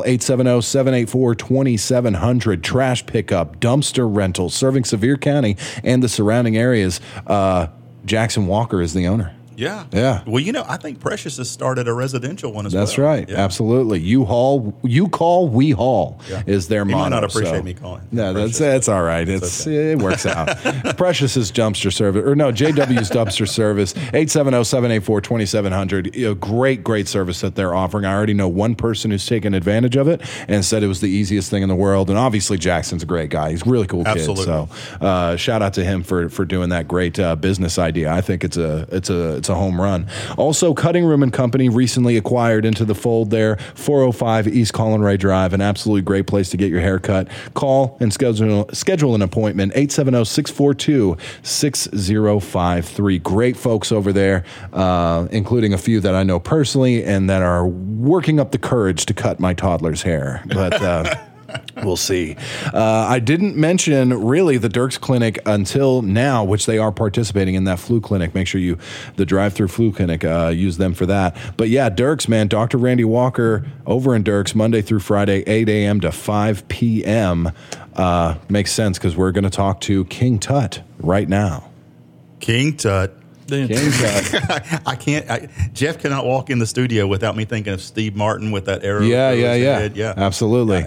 870-784-2700. Trash pickup, dumpster rental, serving Sevier County and the surrounding areas. Jackson Walker is the owner. Yeah. Well, I think Precious has started a residential one as well. That's right. Yeah. Absolutely. You call, we haul is their motto. You might not appreciate me calling. No, that's all right. It works out. Precious's Dumpster Service, JW's Dumpster Service, 870-784-2700. Great service that they're offering. I already know one person who's taken advantage of it and said it was the easiest thing in the world. And obviously, Jackson's a great guy. He's a really cool kid. So shout out to him for doing that great business idea. I think it's a home run. Also, Cutting Room and Company recently acquired into the fold there, 405 East Colin-Ray Drive, an absolutely great place to get your hair cut. Call and schedule an appointment, 870-642-6053. Great folks over there, including a few that I know personally and that are working up the courage to cut my toddler's hair. But we'll see. I didn't mention really the Dirks Clinic until now, which they are participating in that flu clinic. Make sure the drive-through flu clinic, use them for that. But yeah, Dirks, man, Dr. Randy Walker over in Dirks, Monday through Friday, 8 a.m. to 5 p.m. Makes sense because we're going to talk to King Tut right now. King Tut. King Tut. I can't. Jeff cannot walk in the studio without me thinking of Steve Martin with that arrow. Yeah. Absolutely.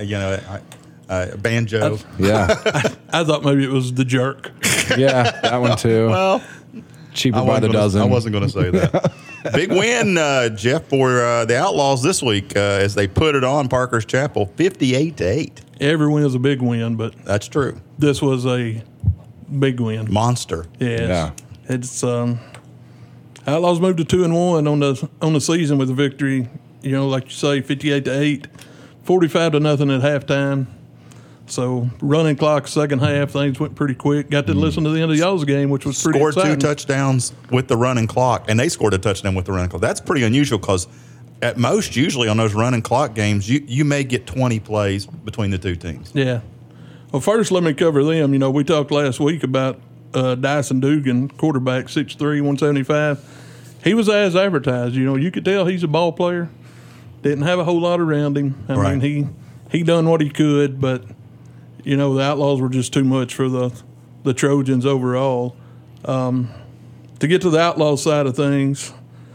Banjo. I thought maybe it was The Jerk. Yeah, that one too. Well, cheaper by the dozen. I wasn't going to say that. Big win, Jeff, for the Outlaws this week as they put it on Parker's Chapel, 58-8. Every win is a big win, but that's true. This was a big win. Monster. Yes. Yeah. It's Outlaws moved to 2-1 on the season with a victory. Like you say, 58-8, 45-0 at halftime. So running clock, second half, things went pretty quick. Got to listen to the end of y'all's game, which was pretty exciting. Scored 2 touchdowns with the running clock, and they scored a touchdown with the running clock. That's pretty unusual because at most, usually on those running clock games, you may get 20 plays between the two teams. Yeah. Well, first, let me cover them. We talked last week about Dyson Dugan, quarterback, 6'3", 175. He was as advertised. You could tell he's a ball player. Didn't have a whole lot around him. I mean, he done what he could, but the Outlaws were just too much for the Trojans overall. To get to the Outlaws side of things,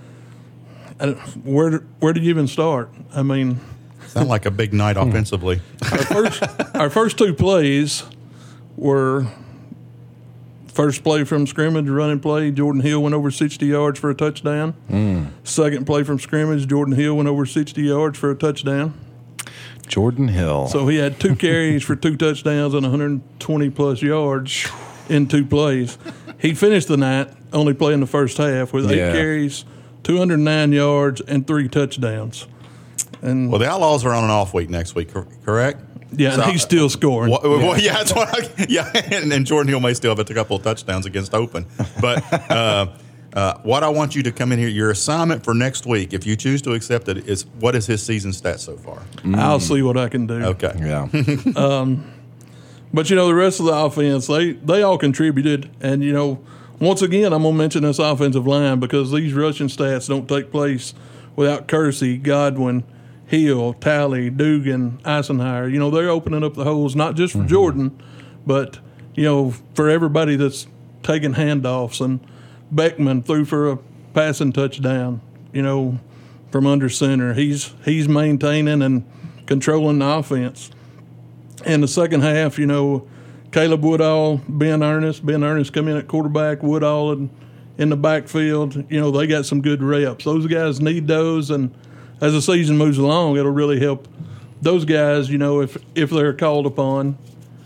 where do you even start? I mean, sound like a big night offensively. Our first 2 plays were. First play from scrimmage, running play, Jordan Hill went over 60 yards for a touchdown. Second play from scrimmage, Jordan Hill went over 60 yards for a touchdown. Jordan Hill. So he had 2 carries for 2 touchdowns and 120-plus yards in 2 plays. He finished the night only playing the first half with 8 carries, 209 yards, and 3 touchdowns. And Well, the Outlaws are on an off week next week, correct? yeah, and So- he's still scoring. Well, yeah, that's what and Jordan Hill may still have a couple of touchdowns against Open. But what I want you to come in here, your assignment for next week, if you choose to accept it, is what is his season stats so far? I'll see what I can do. Okay. Yeah. But, the rest of the offense, they all contributed. And, once again, I'm going to mention this offensive line because these rushing stats don't take place without Kersey, Godwin, Hill, Talley, Dugan, Eisenhower. They're opening up the holes, not just for Jordan, but, for everybody that's taking handoffs. And Beckman threw for a passing touchdown, from under center. He's maintaining and controlling the offense. In the second half, Caleb Woodall, Ben Ernest come in at quarterback, Woodall in the backfield. They got some good reps. Those guys need those, and as the season moves along, it'll really help those guys, if they're called upon,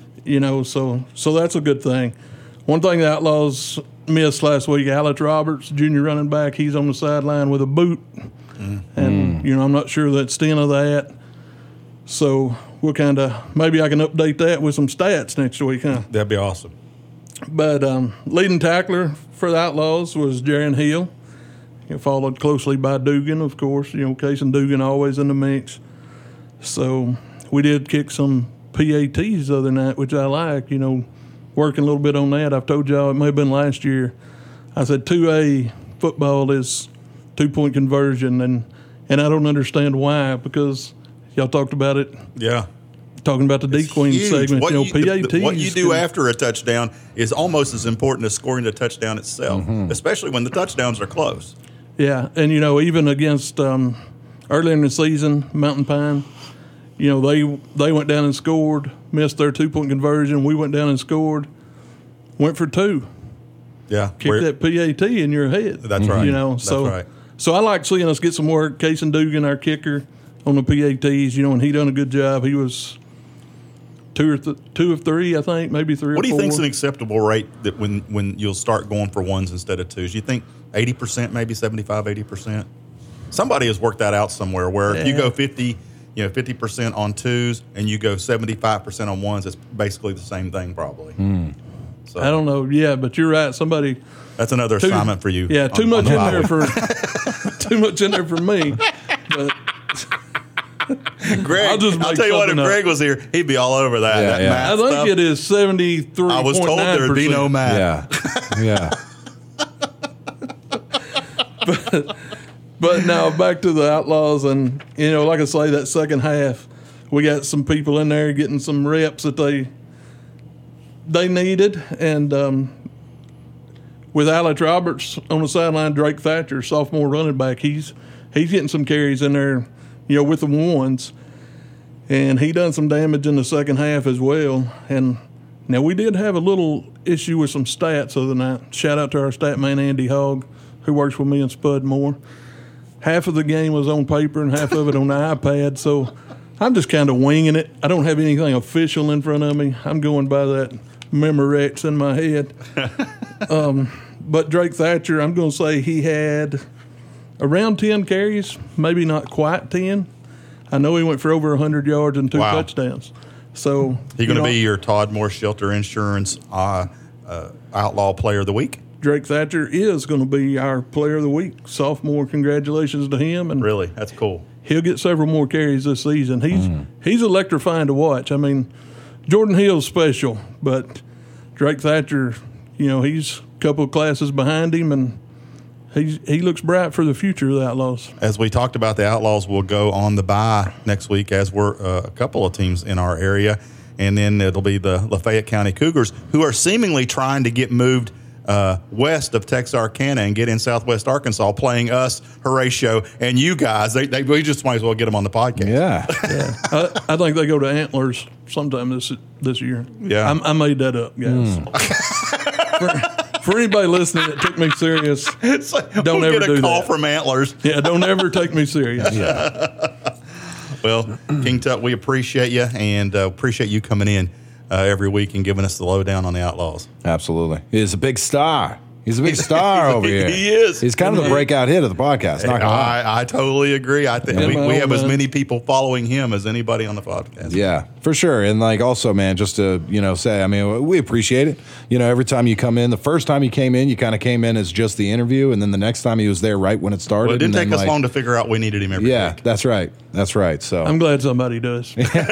so that's a good thing. One thing the Outlaws missed last week, Alex Roberts, junior running back, he's on the sideline with a boot, and, I'm not sure the extent of that. So we'll maybe I can update that with some stats next week, huh? That'd be awesome. But leading tackler for the Outlaws was Jaron Hill, followed closely by Dugan, of course. Case and Dugan always in the mix. So we did kick some PATs the other night, which I like, working a little bit on that. I've told y'all, it may have been last year, I said 2A football is 2-point conversion, and I don't understand why, because y'all talked about it. Yeah. Talking about the D-Queen segment, PATs. What you do after a touchdown is almost as important as scoring the touchdown itself, especially when the touchdowns are close. Yeah, and, even against early in the season, Mountain Pine, they went down and scored, missed their 2-point conversion. We went down and scored, went for 2. Yeah. Kick that PAT in your head. That's right. That's right. So I like seeing us get some more. Case and Dugan, our kicker, on the PATs, and he done a good job. He was 2 of 3, I think, maybe 3 or 4. What do you think is an acceptable rate that when you'll start going for 1s instead of 2s? You think 80%, maybe 75, 80%? Somebody has worked that out somewhere where if you go 50% on 2s and you go 75% on 1s, it's basically the same thing probably. So I don't know. Yeah, but you're right. That's another assignment for you. Yeah, too much in there for me. But Greg, I'll tell you what, if Greg was here, he'd be all over that. Yeah, yeah. Math I think stuff. it is 73.9%. I was told there'd be no math. Yeah. But now back to the Outlaws, and like I say, that second half, we got some people in there getting some reps that they needed, and with Alex Roberts on the sideline, Drake Thatcher, sophomore running back, he's getting some carries in there, with the 1s, and he done some damage in the second half as well. And now we did have a little issue with some stats the other night. Shout out to our stat man Andy Hogg, who works with me and Spud Moore. Half of the game was on paper and half of it on the iPad, so I'm just kind of winging it. I don't have anything official in front of me. I'm going by that Memorex in my head. But Drake Thatcher, I'm going to say he had around 10 carries, maybe not quite 10. I know he went for over 100 yards and 2 touchdowns. So He's going to be your Todd Moore Shelter Insurance Outlaw Player of the Week? Drake Thatcher is going to be our Player of the Week. Sophomore, congratulations to him. And really? That's cool. He'll get several more carries this season. He's electrifying to watch. I mean, Jordan Hill's special, but Drake Thatcher, he's a couple of classes behind him, and he looks bright for the future of the Outlaws. As we talked about, the Outlaws will go on the bye next week, as were a couple of teams in our area. And then it'll be the Lafayette County Cougars, who are seemingly trying to get moved west of Texarkana and get in Southwest Arkansas, playing us, Horatio, and you guys. We just might as well get them on the podcast. Yeah. I think they go to Antlers sometime this year. Yeah. I made that up, guys. For anybody listening that took me serious, don't ever do that. Get a call from Antlers. Yeah, don't ever take me serious. Well, King Tut, we appreciate you and appreciate you coming in every week and giving us the lowdown on the Outlaws. Absolutely. He is a big star. He's a big star over here. He is. He's kind of the breakout hit of the podcast. Not gonna lie. I totally agree. I think Yeah, we have as man. many people following him as anybody on the podcast. Yeah, for sure. And like also, man, just to, say, I mean, we appreciate it. Every time you come in, the first time you came in, you kind of came in as just the interview. And then the next time he was there right when it started. Well, it didn't and take then, us long to figure out we needed him every Yeah, week. that's right. That's right. So I'm glad somebody does.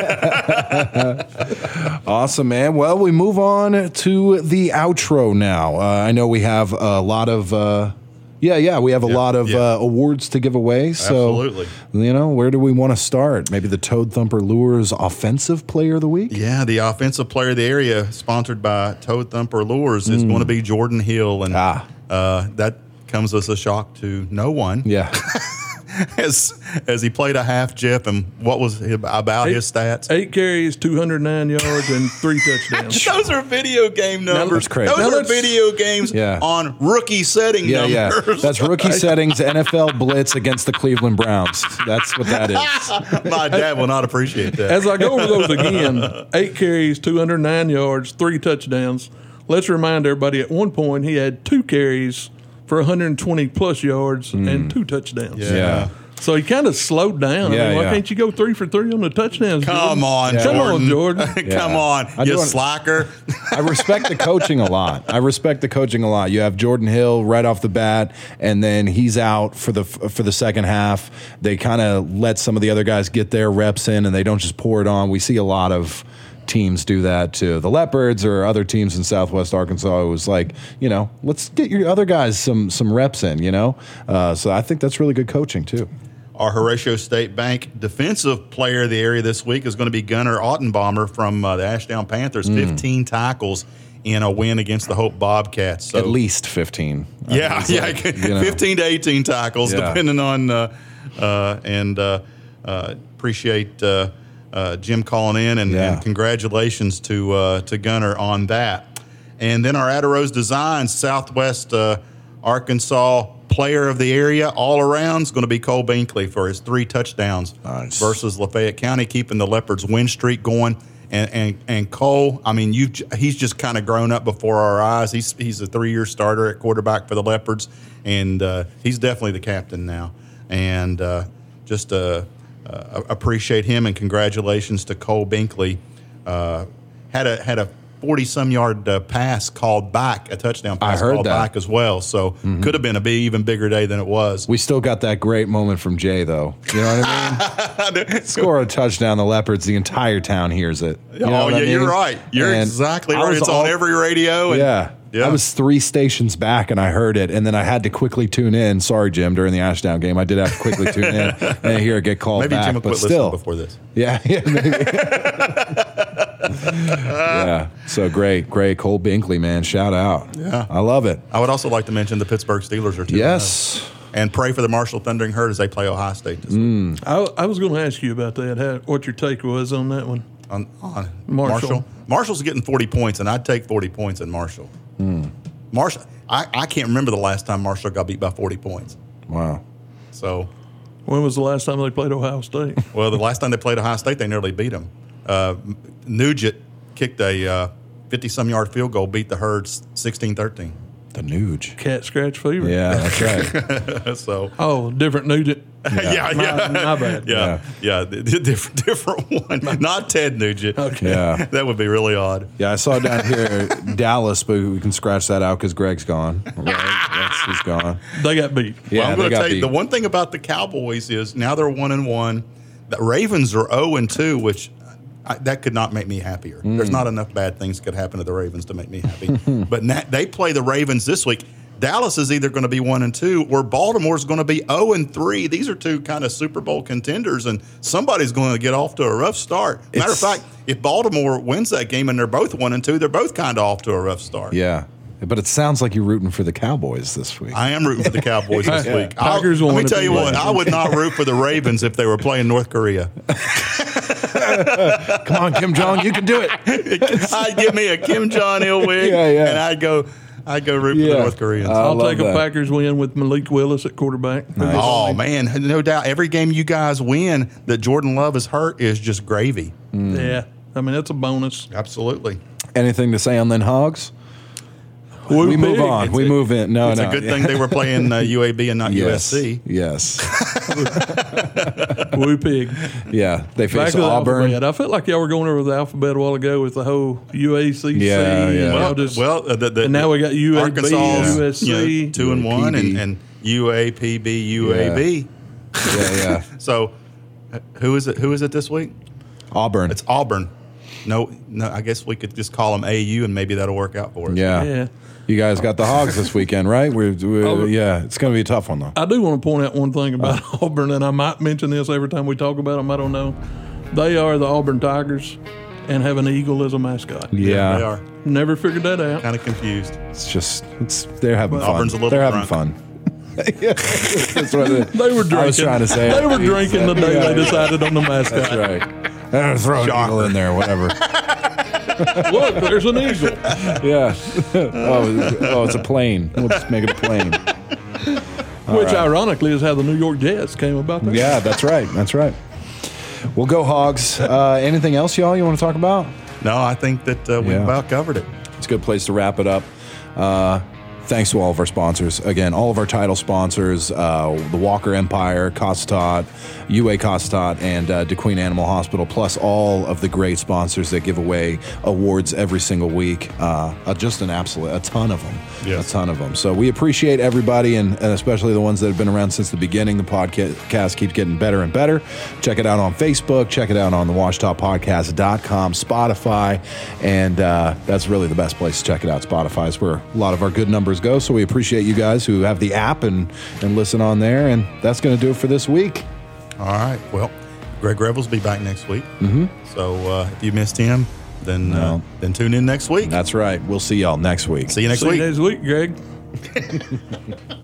awesome, man. Well, we move on to the outro now. I know we have a lot of. We have a lot of awards to give away. So, Absolutely. Where do we want to start? Maybe the Toad Thumper Lures Offensive Player of the Week? Yeah, the offensive player of the area, sponsored by Toad Thumper Lures, is going to be Jordan Hill, and that comes as a shock to no one. Yeah. as he played a half, Jeff, and what was about his stats? 8 carries, 209 yards, and 3 touchdowns. Those are video game numbers. That's crazy. Those Now are video games on rookie setting Yeah. numbers. That's rookie settings, NFL blitz against the Cleveland Browns. That's what that is. My dad will not appreciate that. As I go over those again, 8 carries, 209 yards, 3 touchdowns. Let's remind everybody, at one point he had 2 carries for 120 plus yards and 2 touchdowns. Yeah. So he kind of slowed down. Yeah, I mean, why yeah. can't you go 3 for 3 on the touchdowns? Come Jordan? on, Yeah. Jordan. Come on, Jordan. Come on, I you do want- slacker. I respect the coaching a lot. You have Jordan Hill right off the bat, and then he's out for the second half. They kind of let some of the other guys get their reps in, and they don't just pour it on. We see a lot of teams do that to the Leopards or other teams in Southwest Arkansas. It was like, let's get your other guys some reps in, So I think that's really good coaching too. Our Horatio State Bank defensive player of the area this week is going to be Gunnar Ottenbaumer from the Ashdown Panthers. 15 tackles in a win against the Hope Bobcats. So At least 15. Yeah, 15 to 18 tackles, Yeah. depending on, appreciate Jim calling in, and congratulations to Gunnar on that. And then our Adarose Designs Southwest Arkansas player of the area all around is going to be Cole Binkley for his 3 touchdowns versus Lafayette County, keeping the Leopards' win streak going. And Cole, I mean, he's just kind of grown up before our eyes. He's a 3-year starter at quarterback for the Leopards, and he's definitely the captain now. And just appreciate him, and congratulations to Cole Binkley. Had a 40-some yard pass called back, a touchdown pass called back as well. So could have been a even bigger day than it was. We still got that great moment from Jay, though. You know what I mean? Score a touchdown, the Leopards, the entire town hears it. You know what I mean? You're right. You're exactly right. It's on every radio. And, yeah. I was 3 stations back, and I heard it, and then I had to quickly tune in. Sorry, Jim, during the Ashdown game. I did have to quickly tune in and hear it get called maybe back. Jim will but quit still, listening before this. Yeah, yeah. So great. Cole Binkley, man. Shout out. Yeah. I love it. I would also like to mention the Pittsburgh Steelers are 2-0. Yes. And pray for the Marshall Thundering Herd as they play Ohio State this week. I was going to ask you about that, what your take was on that one. On Marshall. Marshall's getting 40 points, and I'd take 40 points in Marshall. Marshall, I can't remember the last time Marshall got beat by 40 points. Wow. So, When was the last time they played Ohio State? well, the last time they played Ohio State, they nearly beat them. Nugent kicked a 50-some yard field goal, beat the Herd 16-13. The Nuge. Cat scratch fever. Yeah, that's right. So, Oh, different Nugent. yeah. My bad. Yeah. Different one. Not Ted Nugent. Okay. Yeah. That would be really odd. Yeah, I saw down here Dallas, but we can scratch that out because Greg's gone. Right? He's gone. They got beat. Yeah, Well, I'm they going to got tell you, beat. the one thing about the Cowboys is now they're 1-1. The Ravens are 0-2, which that could not make me happier. There's not enough bad things could happen to the Ravens to make me happy. But they play the Ravens this week. Dallas is either going to be 1-2 or Baltimore's going to be 0-3. These are 2 kind of Super Bowl contenders, and somebody's going to get off to a rough start. Matter of fact, if Baltimore wins that game and they're both 1-2, they're both kind of off to a rough start. Yeah. But it sounds like you're rooting for the Cowboys this week. I am rooting for the Cowboys this week. Packers will let me win tell it you what, again. I would not root for the Ravens if they were playing North Korea. Come on, Kim Jong, you can do it. I'd give me a Kim Jong-il wig, Yeah. and I'd go root for the North Koreans. I'll love take a that. Packers win with Malik Willis at quarterback. Oh, man, no doubt. Every game you guys win that Jordan Love is hurt is just gravy. Yeah. I mean, that's a bonus. Absolutely. Anything to say on Lynn Hogs? We move on. We move in. No, it's no. a good thing they were playing UAB and not Yes. USC. Yes. Woo pig. Yeah. They Back face to the Auburn. alphabet. I felt like y'all were going over the alphabet a while ago with the whole UACC. Yeah, yeah. And now we got UAB, Arkansas, USC. 2-1, and UAPB, UAB. Yeah. So, who is it? Who is it this week? Auburn. It's Auburn. No. I guess we could just call them AU, and maybe that'll work out for us. Yeah. You guys got the Hogs this weekend, right? Yeah, it's going to be a tough one, though. I do want to point out one thing about Auburn, and I might mention this every time we talk about them. I don't know. They are the Auburn Tigers and have an eagle as a mascot. Yeah. They are. Never figured that out. Kind of confused. They're having fun. Auburn's a little They're having drunk. fun. That's what They were drinking. I was trying to say. They were drinking the day they decided on the mascot. That's right. I'm throw an eagle in there, whatever. Look, there's an eagle. Yeah. Oh, it's a plane. We'll just make it a plane. Which, ironically, is how the New York Jets came about that. Yeah, that's right. That's right. We'll go Hogs. Anything else, y'all, you want to talk about? No, I think that we've about covered it. It's a good place to wrap it up. Thanks to all of our sponsors. Again, all of our title sponsors, the Walker Empire, Costat, UA Costat, and DeQueen Animal Hospital, plus all of the great sponsors that give away awards every single week. Just a ton of them. Yes. A ton of them. So we appreciate everybody, and especially the ones that have been around since the beginning. The podcast keeps getting better and better. Check it out on Facebook. Check it out on the WashTopPodcast.com, Spotify, and that's really the best place to check it out. Spotify is where a lot of our good numbers go. So we appreciate you guys who have the app and listen on there. And that's going to do it for this week. All right. Well, Greg Revels will be back next week. Mm-hmm. So if you missed him, then tune in next week. That's right. We'll see y'all next week. See you next See week. you next week, Greg.